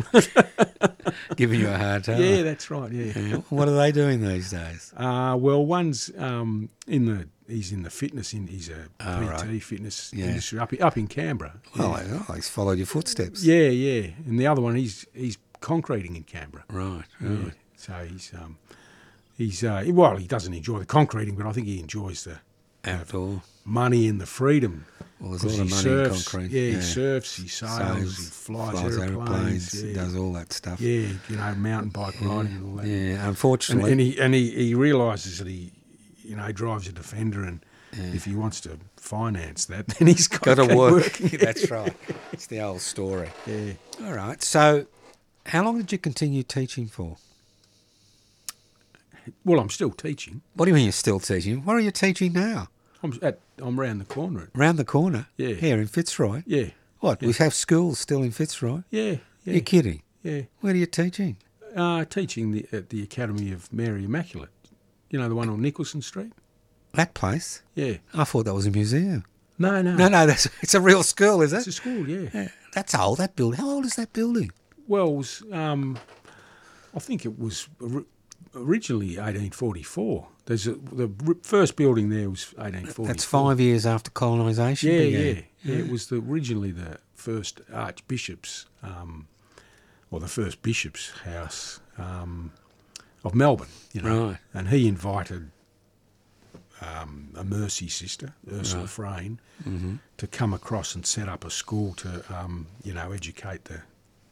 Giving you a hard time. yeah, that's right. Yeah. Yeah. What are they doing these days? Uh, well, one's um, in the he's in the fitness in he's a Oh, P T right. fitness Yeah. industry up up in Canberra. Well, I- oh, he's followed your footsteps. Yeah, yeah. And the other one, he's he's concreting in Canberra. Right. Yeah. right. So he's um, he's uh, well, he doesn't enjoy the concreting, but I think he enjoys the Outdoor. money and the freedom. Well, there's 'Cause a lot he of money in surfs, concrete. Yeah, Yeah. he surfs, he sails, he Sails, flies, flies aeroplanes, aeroplanes, yeah. does all that stuff. yeah, you know, mountain bike riding and all that. Yeah, And, unfortunately. and he and he, he realises that he, you know, he drives a Defender, and if he wants to finance that, then he's got, got to keep work. working. That's right. It's the old story. Yeah. All right. So, how long did you continue teaching for? Well, I'm still teaching. What do you mean you're still teaching? What are you teaching now? I'm at. I'm round the corner. Round the corner? Yeah. Here in Fitzroy? Yeah. What, Yeah. we have schools still in Fitzroy? Yeah. Yeah. You're kidding? Yeah. Where are you teaching? Uh, teaching the, at the Academy of Mary Immaculate. You know, the one on Nicholson Street? That place? Yeah. I thought that was a museum. No, no. No, no, that's, it's a real school, is It's it? a school, yeah. Yeah. That's old, that building. How old is that building? Well, it was, um, I think it was ori- originally eighteen forty-four. There's a, the r- first building there was eighteen forty-four. That's five years after colonisation Yeah, began. yeah, yeah. It was the, originally the first archbishop's, um, or the first bishop's house um, of Melbourne. You know, Right. and he invited um, a Mercy sister, Ursula Frayne, Mm-hmm. to come across and set up a school to, um, you know, educate the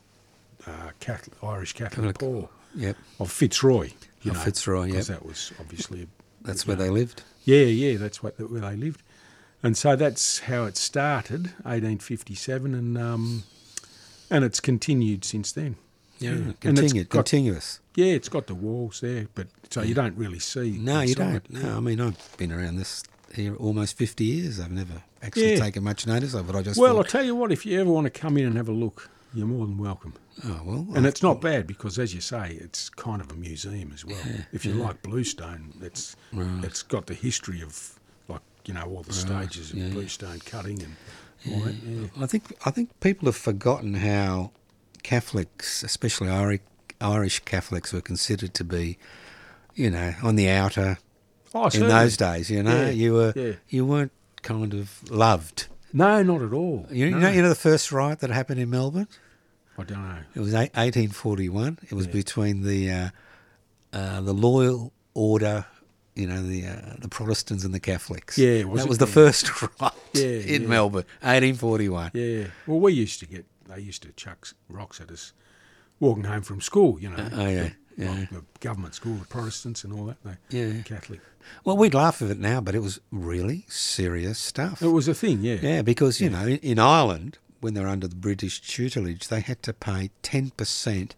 uh, Catholic, Irish Catholic Catholic. poor Yep, of Fitzroy. You Of know, Fitzroy, yep. because that was obviously a, that's you where know, they lived. yeah, yeah, that's what, where they lived. And so that's how it started, eighteen fifty-seven, and um, and it's continued since then. Yeah, And it's continued, got- continuous. Yeah, it's got the walls there, but so you don't really see. No, you inside. don't. No, I mean, I've been around this here almost fifty years. I've never actually Yeah. taken much notice of it. I just Well, I'll thought, tell you what, if you ever want to come in and have a look, you're more than welcome. oh, well. And I- it's not bad because, as you say, it's kind of a museum as well. If you like Bluestone, it's Right. it's got the history of, like, you know, all the stages of yeah. Bluestone cutting and all that. Yeah. I think I think people have forgotten how Catholics, especially Irish, Irish Catholics, were considered to be, you know, on the outer Oh, in certainly. those days. You know, Yeah, you were yeah. you weren't kind of loved. No, not at all. You, no. you know, you know the first riot that happened in Melbourne. I don't know. It was eight- eighteen forty-one. It was Yeah. between the uh, uh, the loyal order, you know, the uh, the Protestants and the Catholics. Yeah, was that it? was the Yeah. first riot Yeah, in yeah. Melbourne, eighteen forty-one. Yeah. Well, we used to get, they used to chuck s- rocks at us walking home from school, you know. oh, yeah, The, yeah. like the government school, the Protestants and all that. They, Yeah. Catholic. Well, we'd laugh at it now, but it was really serious stuff. It was a thing, yeah. Yeah, because, you know, in, in Ireland, when they were under the British tutelage, they had to pay ten percent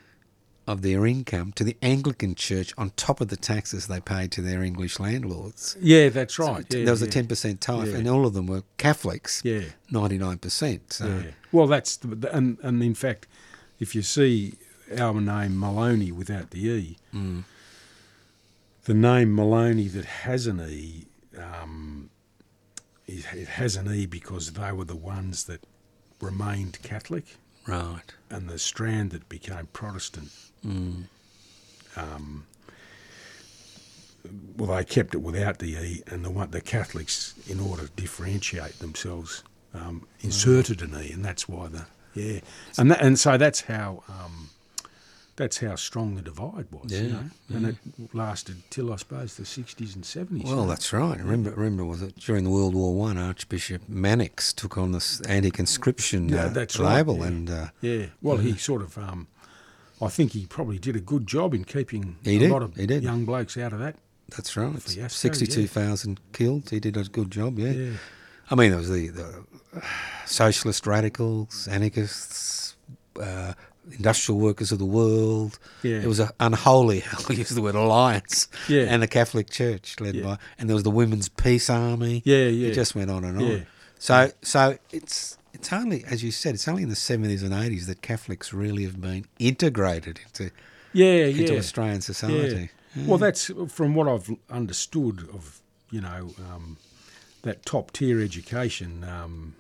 of their income to the Anglican Church on top of the taxes they paid to their English landlords. Yeah, that's So right. Yeah, there was yeah. a ten percent tariff, Yeah. and all of them were Catholics, Yeah. ninety-nine percent. So, Yeah. Well, that's the, the- and and in fact, if you see our name Maloney without the e, Mm. the name Maloney that has an e, um, it, it has an e because they were the ones that remained Catholic, right. and the strand that became Protestant. Mm. Um, well, they kept it without the e, and the one the Catholics, in order to differentiate themselves, um, inserted an e, and that's why the yeah, and that, and so that's how um, that's how strong the divide was, you Yeah, know, and it lasted till I suppose the sixties and seventies. Well, that's right. Remember, remember, was it during the World War One? Archbishop Mannix took on this anti-conscription Yeah, uh, that's right, label, yeah. and uh, yeah. Well, he sort of, um, I think he probably did a good job in keeping He a did, lot of he did. young blokes out of that. that's right. Fiasco, Sixty-two thousand killed. He did a good job. Yeah. Yeah. I mean, there was the, the socialist radicals, anarchists, uh, industrial workers of the world. Yeah. It was an unholy, I'll use the word, alliance. Yeah. And the Catholic Church led Yeah. by, and there was the Women's Peace Army. Yeah, yeah. It just went on and on. Yeah. So, so it's it's only, as you said, it's only in the seventies and eighties that Catholics really have been integrated into Yeah, into yeah. Australian society. Yeah. Well, that's from what I've understood of, you know, um, that top tier education. Um,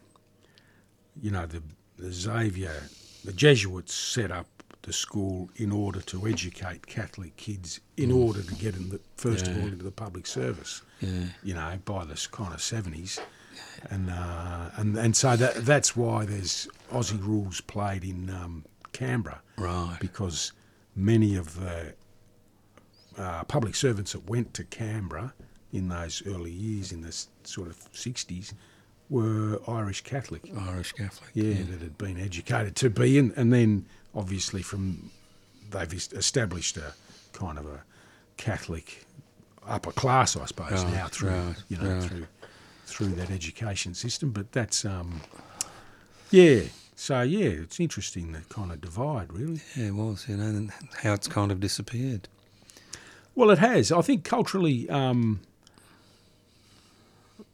you know, the, the Xavier, the Jesuits set up the school in order to educate Catholic kids in order to get them, the, first of Yeah. all, into the public service. Yeah. You know, by the kind of seventies, and uh, and and so that that's why there's Aussie rules played in um, Canberra. Right. Because many of the uh, public servants that went to Canberra in those early years, in the s- sort of sixties, were Irish Catholic. Irish Catholic. Yeah, that had been educated to be, and, and then obviously from they've es- established a kind of a Catholic upper class, I suppose, Right, now through right, you know right. through through that education system. But that's um, yeah. So yeah, it's interesting, the kind of divide, really. Yeah, it was, you know, and how it's kind of disappeared. Well, it has. I think culturally, um,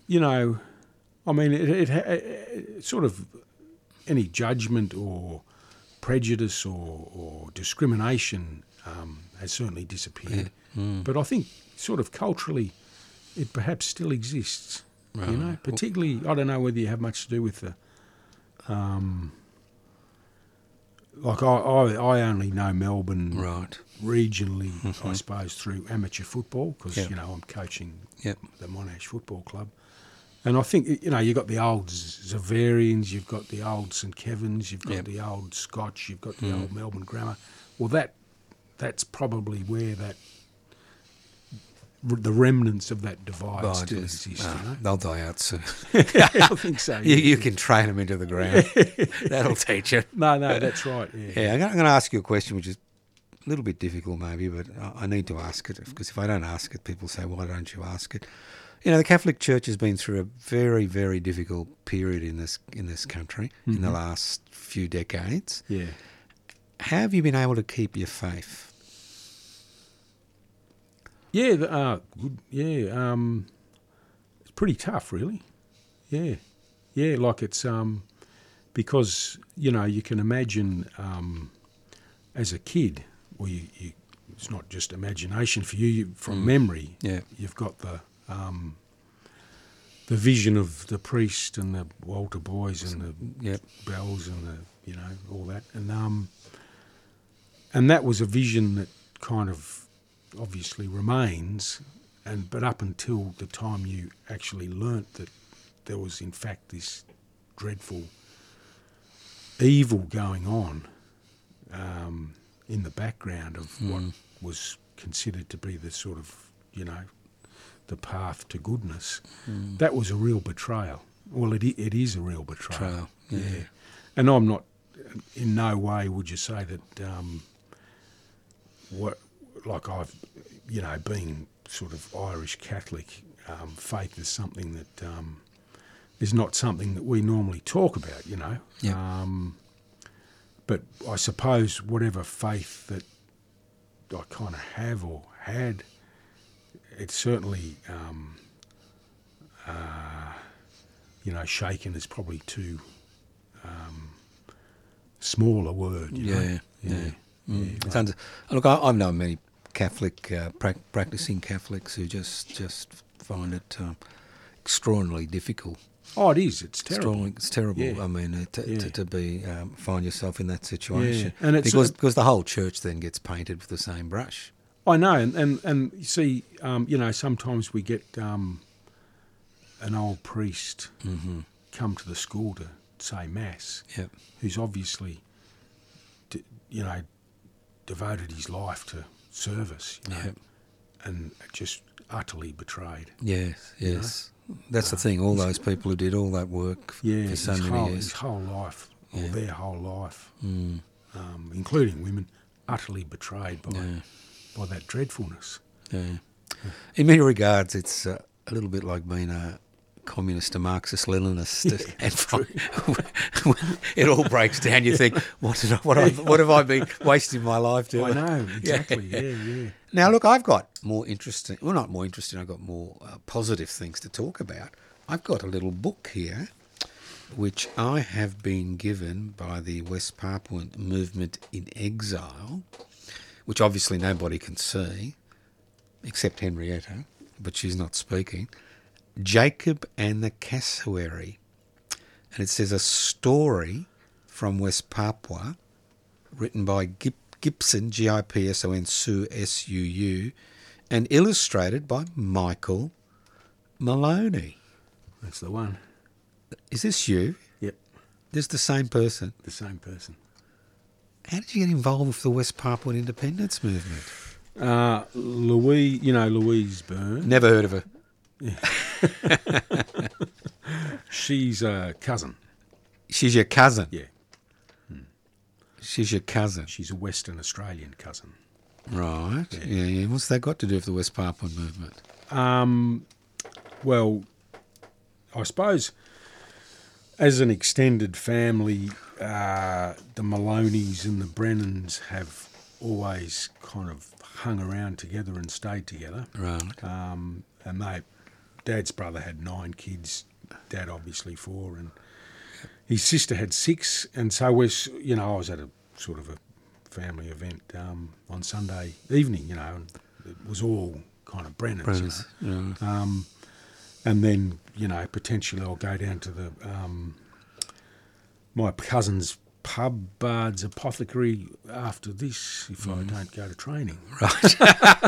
you know, I mean, it, it, it sort of any judgment or prejudice or, or discrimination um, has certainly disappeared. Yeah. Mm. But I think sort of culturally it perhaps still exists, Right. you know, particularly, I don't know whether you have much to do with the, um, like I, I, I only know Melbourne Right. regionally, Mm-hmm. I suppose, through amateur football because, Yep. you know, I'm coaching Yep. the Monash Football Club. And I think, you know, you've got the old Zavarians, you've got the old St Kevin's, you've got Yep. the old Scotch, you've got the Mm. old Melbourne Grammar. Well, that that's probably where that the remnants of that divide Right, still yes. exist, Ah, you know? they'll die out soon. I think so. you, yeah. you can train them into the ground. That'll teach you. No, no, that's right. Yeah. Yeah, I'm going to ask you a question which is a little bit difficult maybe, but I I need to ask it because if I don't ask it, people say, why don't you ask it? You know, the Catholic Church has been through a very, very difficult period in this in this country in the last few decades. Yeah. How have you been able to keep your faith? Yeah, the- uh, good. Yeah, um, it's pretty tough, really. Yeah, yeah, like it's um, because you know you can imagine um, as a kid, well, you, you, it's not just imagination for you. you from memory, Yeah. you've got the um, the vision of the priest and the Walter Boys and the Yep. bells and the you know all that, and um, and that was a vision that kind of obviously remains, and but up until the time you actually learnt that there was in fact this dreadful evil going on um, in the background of what was considered to be the sort of you know the path to goodness, that was a real betrayal. Well, it i- it is a real betrayal. Betrayal, yeah. And I'm not in no way would you say that um, what like I've, you know, being sort of Irish Catholic, um, faith is something that um, is not something that we normally talk about, you know. Yep. Um, but I suppose whatever faith that I kind of have or had, it's certainly, um, uh, you know, shaken is probably too um, small a word, you Yeah, know. yeah. Yeah. Mm. Yeah, It's under, look, I, I've known many Catholic, uh, prac practicing Catholics who just just find it um, extraordinarily difficult. Oh, it is. It's terrible. Extraordinarily, it's terrible. Yeah. I mean, uh, to, Yeah. to, to be um, find yourself in that situation, Yeah. And it's- because because the whole church then gets painted with the same brush. I know, and and, and you see, um, you know, sometimes we get um, an old priest Mm-hmm. come to the school to say mass, Yep. who's obviously, d- you know, devoted his life to service, you know, Yep. and just utterly betrayed. Yes. Yes. That's the thing. All those people who did all that work f- Yeah, for so his, many whole, years. his whole life, or Yeah. their whole life, Mm. um, including women, utterly betrayed by Yeah. by that dreadfulness. Yeah. In many regards, it's uh, a little bit like being a communist, a Marxist, Leninist, and from, when it all breaks down. You think, what did I, what, I, what have I been wasting my life I doing? know, exactly, yeah, yeah. Now, look, I've got more interesting, well, not more interesting, I've got more uh, positive things to talk about. I've got a little book here, which I have been given by the West Papuan Movement in Exile, which obviously nobody can see, except Henrietta, but she's not speaking. Jacob and the Cassowary. And it says a story from West Papua, written by Gib- Gibson, G I P S O N, Sue, S U U, and illustrated by Michael Maloney. That's the one. Is this you? Yep, This is the same person. the same person. How did you get involved with the West Papuan independence movement? Uh, Louise, you know Louise Byrne. Never heard of her. She's a cousin. She's your cousin. Yeah, She's your cousin. she's a Western Australian cousin. Right. Yeah, yeah. What's that got to do with the West Papuan movement? Um, well, I suppose as an extended family, uh, the Maloneys and the Brennans have always kind of hung around together and stayed together. Right. Um, and they Dad's brother had nine kids, Dad obviously four, and his sister had six. And so we're, s- you know, I was at a sort of a family event um, on Sunday evening, you know, and it was all kind of Brennan's. Brennan's, You know? um, and then, you know, potentially I'll go down to the um, my cousin's pub, Bard's Apothecary, after this if I don't go to training. Right.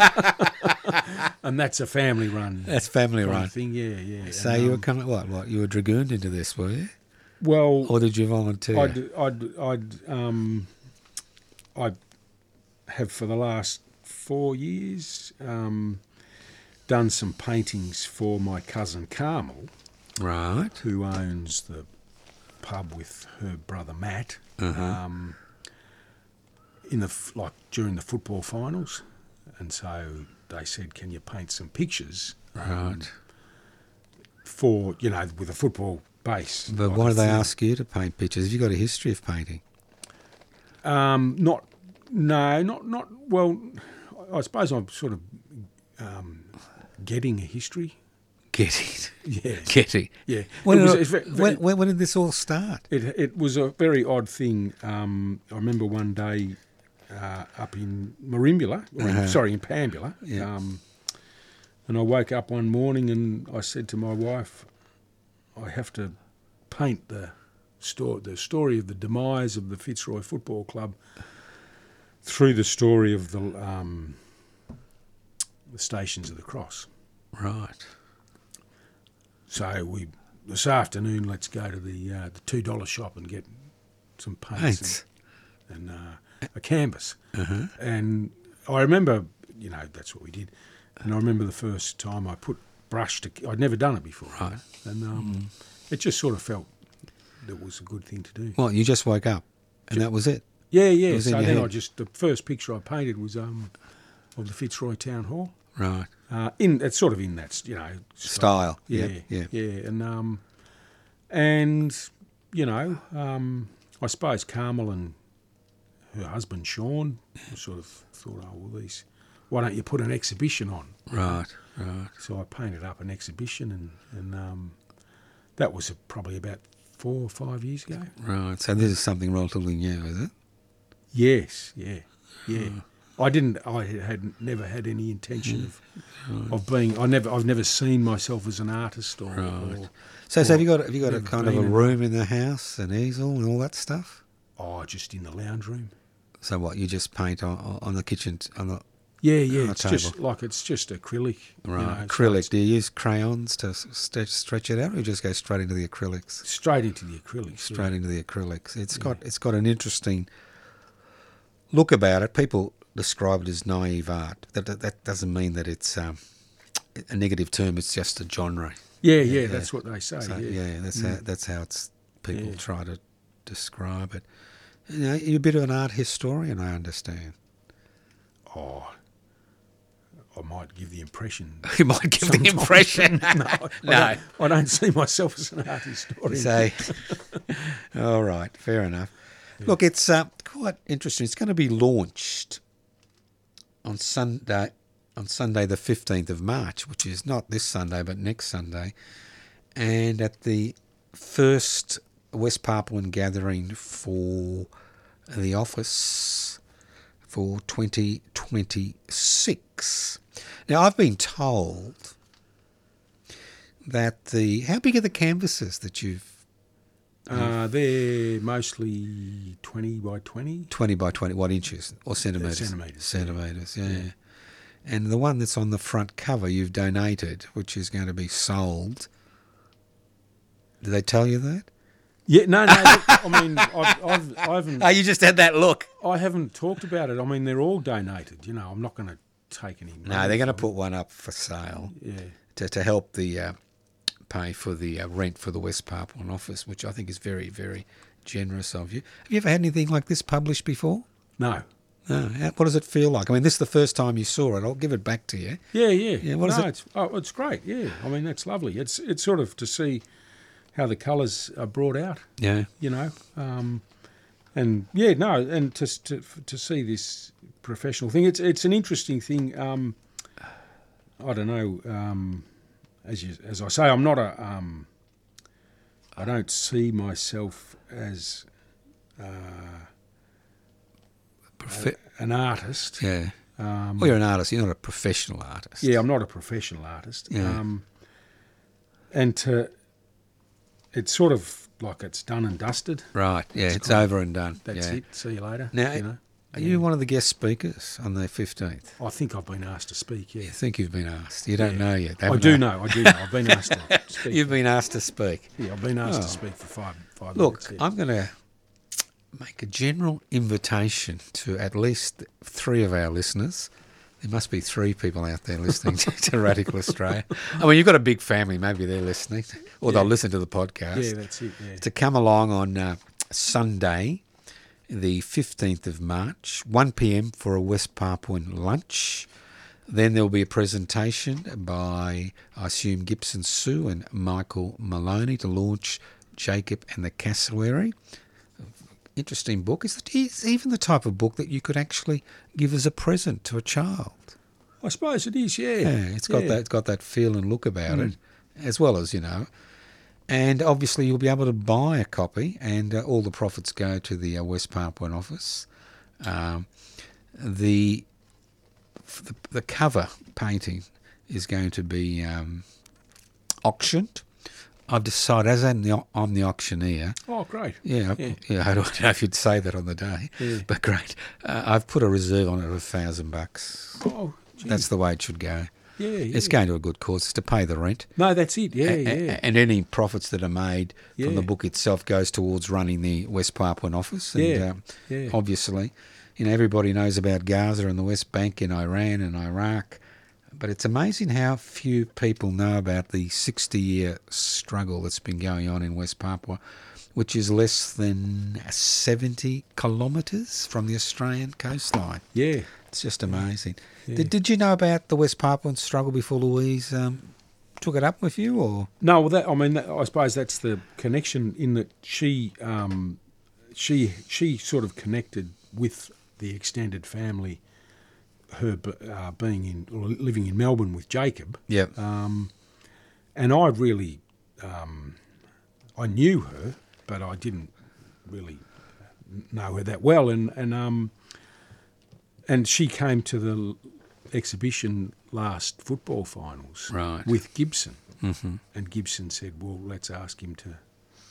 And that's a family run. That's family kind of run. thing, yeah, yeah. So And, you were um, coming, what, what, you were dragooned into this, were you? well, Or did you volunteer? I'd, I'd, I'd, um, I have for the last four years um, done some paintings for my cousin Carmel, Right. who owns the pub with her brother Matt. Uh-huh. Um, in the f- like during the football finals, and so they said, "Can you paint some pictures?" um, Right. For you know, with a football base. But like why a do they thing. ask you to paint pictures? Have you got a history of painting? Um, not, no, not, not. Well, I suppose I'm sort of um, getting a history. Getting. Yeah, Getting. yeah. When, It was- did- it's ve- when, very- when, when did this all start? It it was a very odd thing. Um, I remember one day uh, up in Marimbula, or in- Uh-huh. sorry, in Pambula, Yeah. um, and I woke up one morning and I said to my wife, "I have to paint the story, the story of the demise of the Fitzroy Football Club through the story of the um, the Stations of the Cross." Right. So we this afternoon, let's go to the uh, the two dollar shop and get some paints, Paints. and, and uh, a canvas. Uh-huh. And I remember, you know, that's what we did. And I remember the first time I put brush to. I'd never done it before, Right. and um, it just sort of felt that it was a good thing to do. Well, you just woke up and that was it. Yeah, yeah. was in So your then head. I just the first picture I painted was um, of the Fitzroy Town Hall. Right. Uh, in it's sort of in that you know Style. Yeah, Yep, yep. yeah, and um, and you know, um, I suppose Carmel and her husband Sean sort of thought, oh well, these, why don't you put an exhibition on? Right. Right. So I painted up an exhibition, and and um, that was probably about four or five years ago. Right. So this is something relatively new, is it? Yes, yeah, yeah. I didn't. I had never had any intention of of being. I never. I've never seen myself as an artist or. Right. or So, so have you got have you got a never kind of a been in- room in the house, an easel, and all that stuff? oh, just in the lounge room. So what? You just paint on, on the kitchen t- on the Yeah, yeah. On a It's just table. like it's just acrylic. you right know, so acrylic. it's Do you use crayons to s- stretch stretch it out, or you just go straight into the acrylics? straight into the acrylics. Straight yeah. into the acrylics. It's got it's got an interesting look about it. People describe it as naive art. That that, that doesn't mean that it's um, a negative term. It's just a genre. Yeah, yeah, Yeah. That's what they say. So, yeah. yeah, that's Mm. how that's how it's people Yeah. try to describe it. You know, you're a bit of an art historian, I understand. Oh, I might give the impression. You might give the sometimes. impression. no, I, No. Don't, I don't see myself as an art historian. Say, all right, fair enough. Look, it's uh, quite interesting. It's going to be launched on Sunday, on Sunday the fifteenth of March, which is not this Sunday but next Sunday, and at the first West Papuan gathering for the office for twenty twenty-six. Now, I've been told that the how big are the canvases that you've Uh, they're mostly twenty by twenty. twenty by twenty, what inches or centimetres? centimetres, Centimetres, yeah. Yeah. And the one that's on the front cover you've donated, which is going to be sold. Did they tell you that? Yeah, no, no. look, I mean, I've, I've, I haven't. Oh, you just had that look. I haven't talked about it. I mean, they're all donated. You know, I'm not going to take any. No, money they're going to from put one up for sale it. Yeah. to, to help the uh, pay for the uh, rent for the West Papuan office, which I think is very, very generous of you. Have you ever had anything like this published before? No. No. How- What does it feel like? I mean, this is the first time you saw it. I'll give it back to you. Yeah, yeah. Yeah, what is no, it? It's, oh, it's great. Yeah, I mean that's lovely. It's it's sort of to see how the colours are brought out. Yeah. You know, um, and yeah, no, and to to to see this professional thing, it's it's an interesting thing. Um, I don't know um, as you, as I say, I'm not a. Um, I don't see myself as uh, Profe- a, an artist. yeah. Um, Well, you're an artist. You're not a professional artist. yeah, I'm not a professional artist. Yeah. Um, and to, it's sort of like it's done and dusted. Right. Yeah. It's, It's kind of- over and done. That's yeah. it. See you later. Now, you know? Are you one of the guest speakers on the fifteenth? I think I've been asked to speak. Yeah. You think you've been asked? You don't Yeah. know yet. I haven't do they? know. I do know. I've been asked to speak. You've been asked to speak. Yeah, I've been asked Oh. to speak for five five Look, minutes. Yeah. I'm going to make a general invitation to at least three of our listeners. There must be three people out there listening to, to Radical Australia. I mean, you've got a big family. Maybe they're listening, or they'll Yeah. listen to the podcast. Yeah, that's it. Yeah. To come along on uh, Sunday, the fifteenth of March, one p.m. for a West Papuan lunch. Then there'll be a presentation by, I assume, Gibson Sue and Michael Maloney to launch Jacob and the Cassowary. Interesting book. It's it's even the type of book that you could actually give as a present to a child. I suppose it is. Yeah. Yeah, it's got Yeah. that it's got that feel and look about Mm. it, as well as, you know. And obviously you'll be able to buy a copy, and uh, all the profits go to the uh, West Papuan office. Um, the, the the cover painting is going to be um, auctioned. I've decided, as I'm the, I'm the auctioneer, Oh, great. yeah, Yeah. yeah, I don't know if you'd say that on the day, Yeah. but great. Uh, I've put a reserve on it of a thousand bucks. Oh, gee. That's the way it should go. yeah, yeah. It's going to a good cause. It's to pay the rent. No, that's it. Yeah, A- a- yeah. And any profits that are made from the Yeah. book itself goes towards running the West Papuan office. And Yeah, um, yeah. obviously, you know, everybody knows about Gaza and the West Bank in Iran and Iraq. But it's amazing how few people know about the sixty-year struggle that's been going on in West Papua, which is less than seventy kilometres from the Australian coastline. Yeah. It's just amazing. Yeah. Did, did you know about the West Papuan struggle before Louise um, took it up with you, or? No, well, that I mean, that, I suppose that's the connection in that she, um, she, she sort of connected with the extended family. Her b- uh, being in or living in Melbourne with Jacob, Yep. um, and I really, um, I knew her, but I didn't really know her that well, and and um, and she came to the l- exhibition last football finals Right. with Gibson. Mm-hmm. And Gibson said, "Well, let's ask him to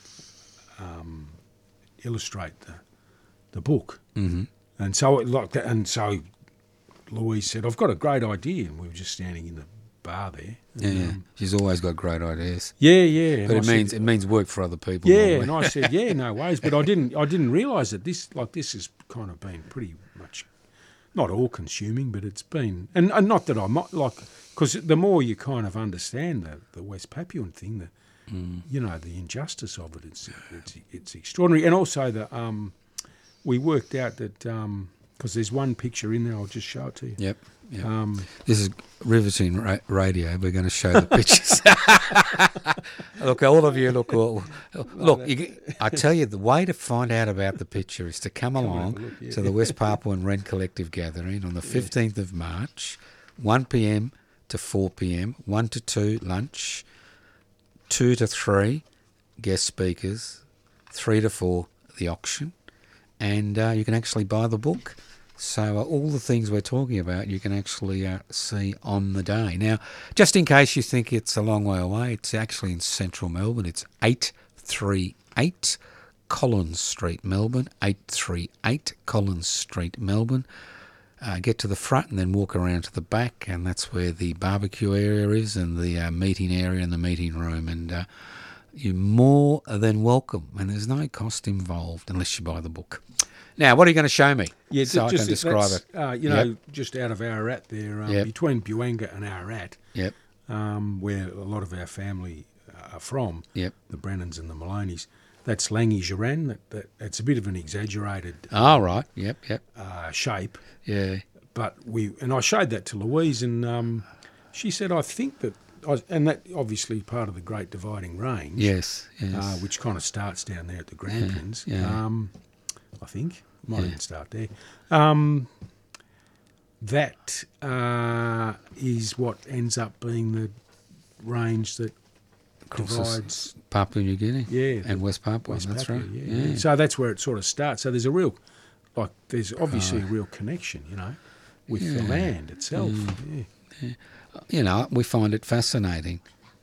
um, illustrate the the book." Mm-hmm. And so, it like that, and so Louise said, "I've got a great idea," and we were just standing in the bar there. Yeah, And, yeah. um, She's always got great ideas. yeah, yeah. and But I it said- means it means work for other people. yeah, normally. and I said, "Yeah, no worries." But I didn't, I didn't realise that this, like, this has kind of been pretty much not all consuming, but it's been, and, and not that I might like, because the more you kind of understand the, the West Papuan thing, the Mm. you know the injustice of it, it's it's it's extraordinary, and also the um, we worked out that because there's one picture in there, I'll just show it to you. Yep. Yep. Um, This is riveting ra- radio. We're going to show the pictures. Look, all of you, look, all, look. You, g- I tell you, the way to find out about the picture is to come and along have a look, yeah. to the West Papuan Rent Collective gathering on the fifteenth of March, one p.m. to four p.m., one to two lunch, two to three guest speakers, three to four the auction, and uh, you can actually buy the book. So uh, all the things we're talking about, you can actually uh, see on the day. Now, just in case you think it's a long way away, it's actually in central Melbourne. It's eight three eight Collins Street, Melbourne. eight three eight Collins Street, Melbourne. Uh, get to the front and then walk around to the back, and that's where the barbecue area is, and the uh, meeting area and the meeting room. And uh, you're more than welcome, and there's no cost involved unless you buy the book. Now, what are you going to show me? Yeah, so I just, can describe that's, it. Uh, you know, Yep. just out of Ararat there, um, Yep. between Buanga and Ararat, Yep, um, where a lot of our family are from, yep. the Brennans and the Maloneys. That's Langi Geran. That, that, it's a bit of an exaggerated Oh, right. Yep, yep. uh, shape, Yeah. but we and I showed that to Louise, and um, she said, "I think that," I, and that obviously part of the Great Dividing Range, Yes, yes. uh, which kind of starts down there at the Grampians. yeah. Um, I think might Yeah. even start there. Um, that uh, is what ends up being the range that Crosses divides Papua New Guinea. Yeah, And West Papua. West that's Papua, right. Yeah, Yeah. yeah. So that's where it sort of starts. So there's a real, like, there's obviously a real connection, you know, with the Yeah. land itself. Yeah. You know, we find it fascinating.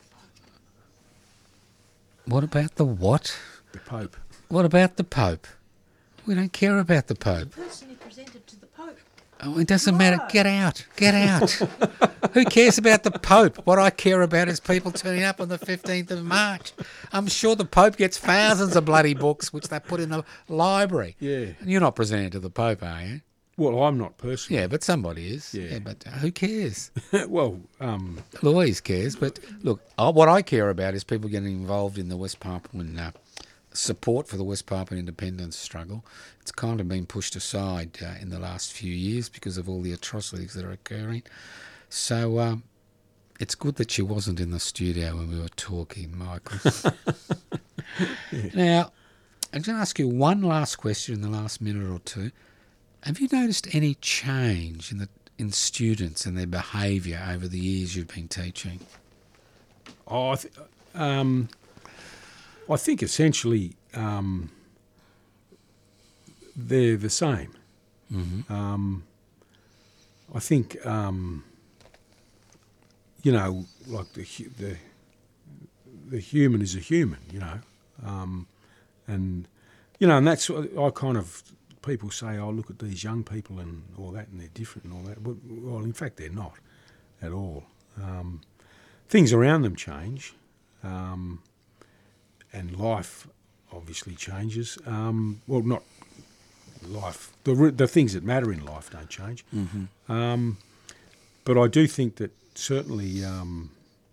What about the what? The Pope. What about the Pope? We don't care about the Pope. Personally presented to the Pope. Oh, it doesn't matter. Get out. Get out. Who cares about the Pope? What I care about is people turning up on the fifteenth of March. I'm sure the Pope gets thousands of bloody books which they put in the library. Yeah. And you're not presenting to the Pope, are you? Well, I'm not personally. Yeah, but somebody is. Yeah. But uh, who cares? well, um, Louise cares. But look, uh, what I care about is people getting involved in the West Papuan uh, support for the West Papuan independence struggle. It's kind of been pushed aside uh, in the last few years because of all the atrocities that are occurring. So um, it's good that she wasn't in the studio when we were talking, Michael. yeah. Now, I'm going to ask you one last question in the last minute or two. Have you noticed any change in the in students and their behaviour over the years you've been teaching? oh, I, th- um, I think essentially um, they're the same. Mm-hmm. Um, I think, um, you know, like the hu- the the human is a human, you know, um, and you know, and that's what I kind of people say, oh, look at these young people and all that, and they're different and all that. Well, well in fact, they're not at all. Um, things around them change, um, and life obviously changes. Um, well, not life. The re- the things that matter in life don't change. Mm-hmm. Um, but I do think that certainly um,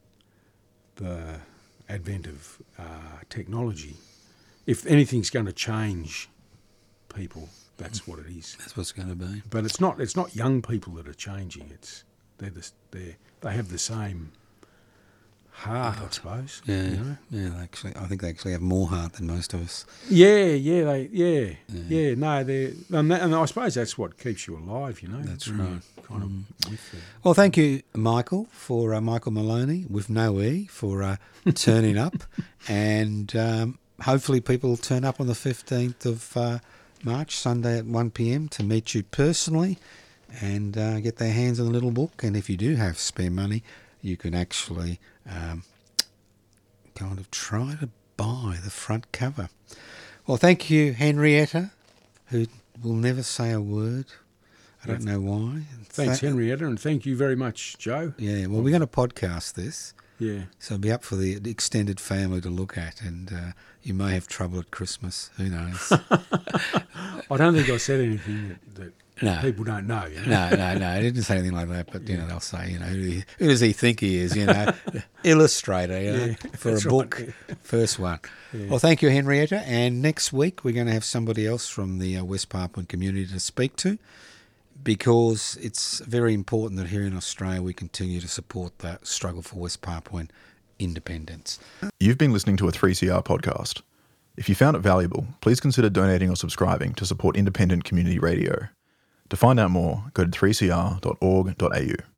the advent of uh, technology, if anything's going to change people, that's what it is. That's what's going to be. But it's not. It's not young people that are changing. It's they're the, they're they have the same heart, I suppose. Yeah, You know? yeah. They actually, I think they actually have more heart than most of us. Yeah, yeah, they, yeah, Yeah. yeah. No, they, and, that, and I suppose that's what keeps you alive. You know, That's when you're right. Kind of Mm. with them. Well, thank you, Michael, for uh, Michael Maloney with no E for uh, turning up, and um, hopefully people will turn up on the fifteenth of uh, March, Sunday at one p m to meet you personally and uh, get their hands on the little book. And if you do have spare money, you can actually um, kind of try to buy the front cover. Well, thank you, Henrietta, who will never say a word. I don't know why. Thanks, Tha- Henrietta, and thank you very much, Joe. Yeah, well, we're going to podcast this, Yeah. so it'll be up for the the extended family to look at, and uh, you may have trouble at Christmas. Who knows? I don't think I said anything that, that No. people don't know. You know? No, no, no. I didn't say anything like that, but, you know, they'll say, you know, who, do he- who does he think he is, you know? Illustrator, you know, Yeah, for a that's right, book, first one. Well, thank you, Henrietta, and next week we're going to have somebody else from the uh, West Papuan community to speak to, because it's very important that here in Australia we continue to support the struggle for West Papuan independence. You've been listening to a three C R podcast. If you found it valuable, please consider donating or subscribing to support independent community radio. To find out more, go to three c r dot org dot a u.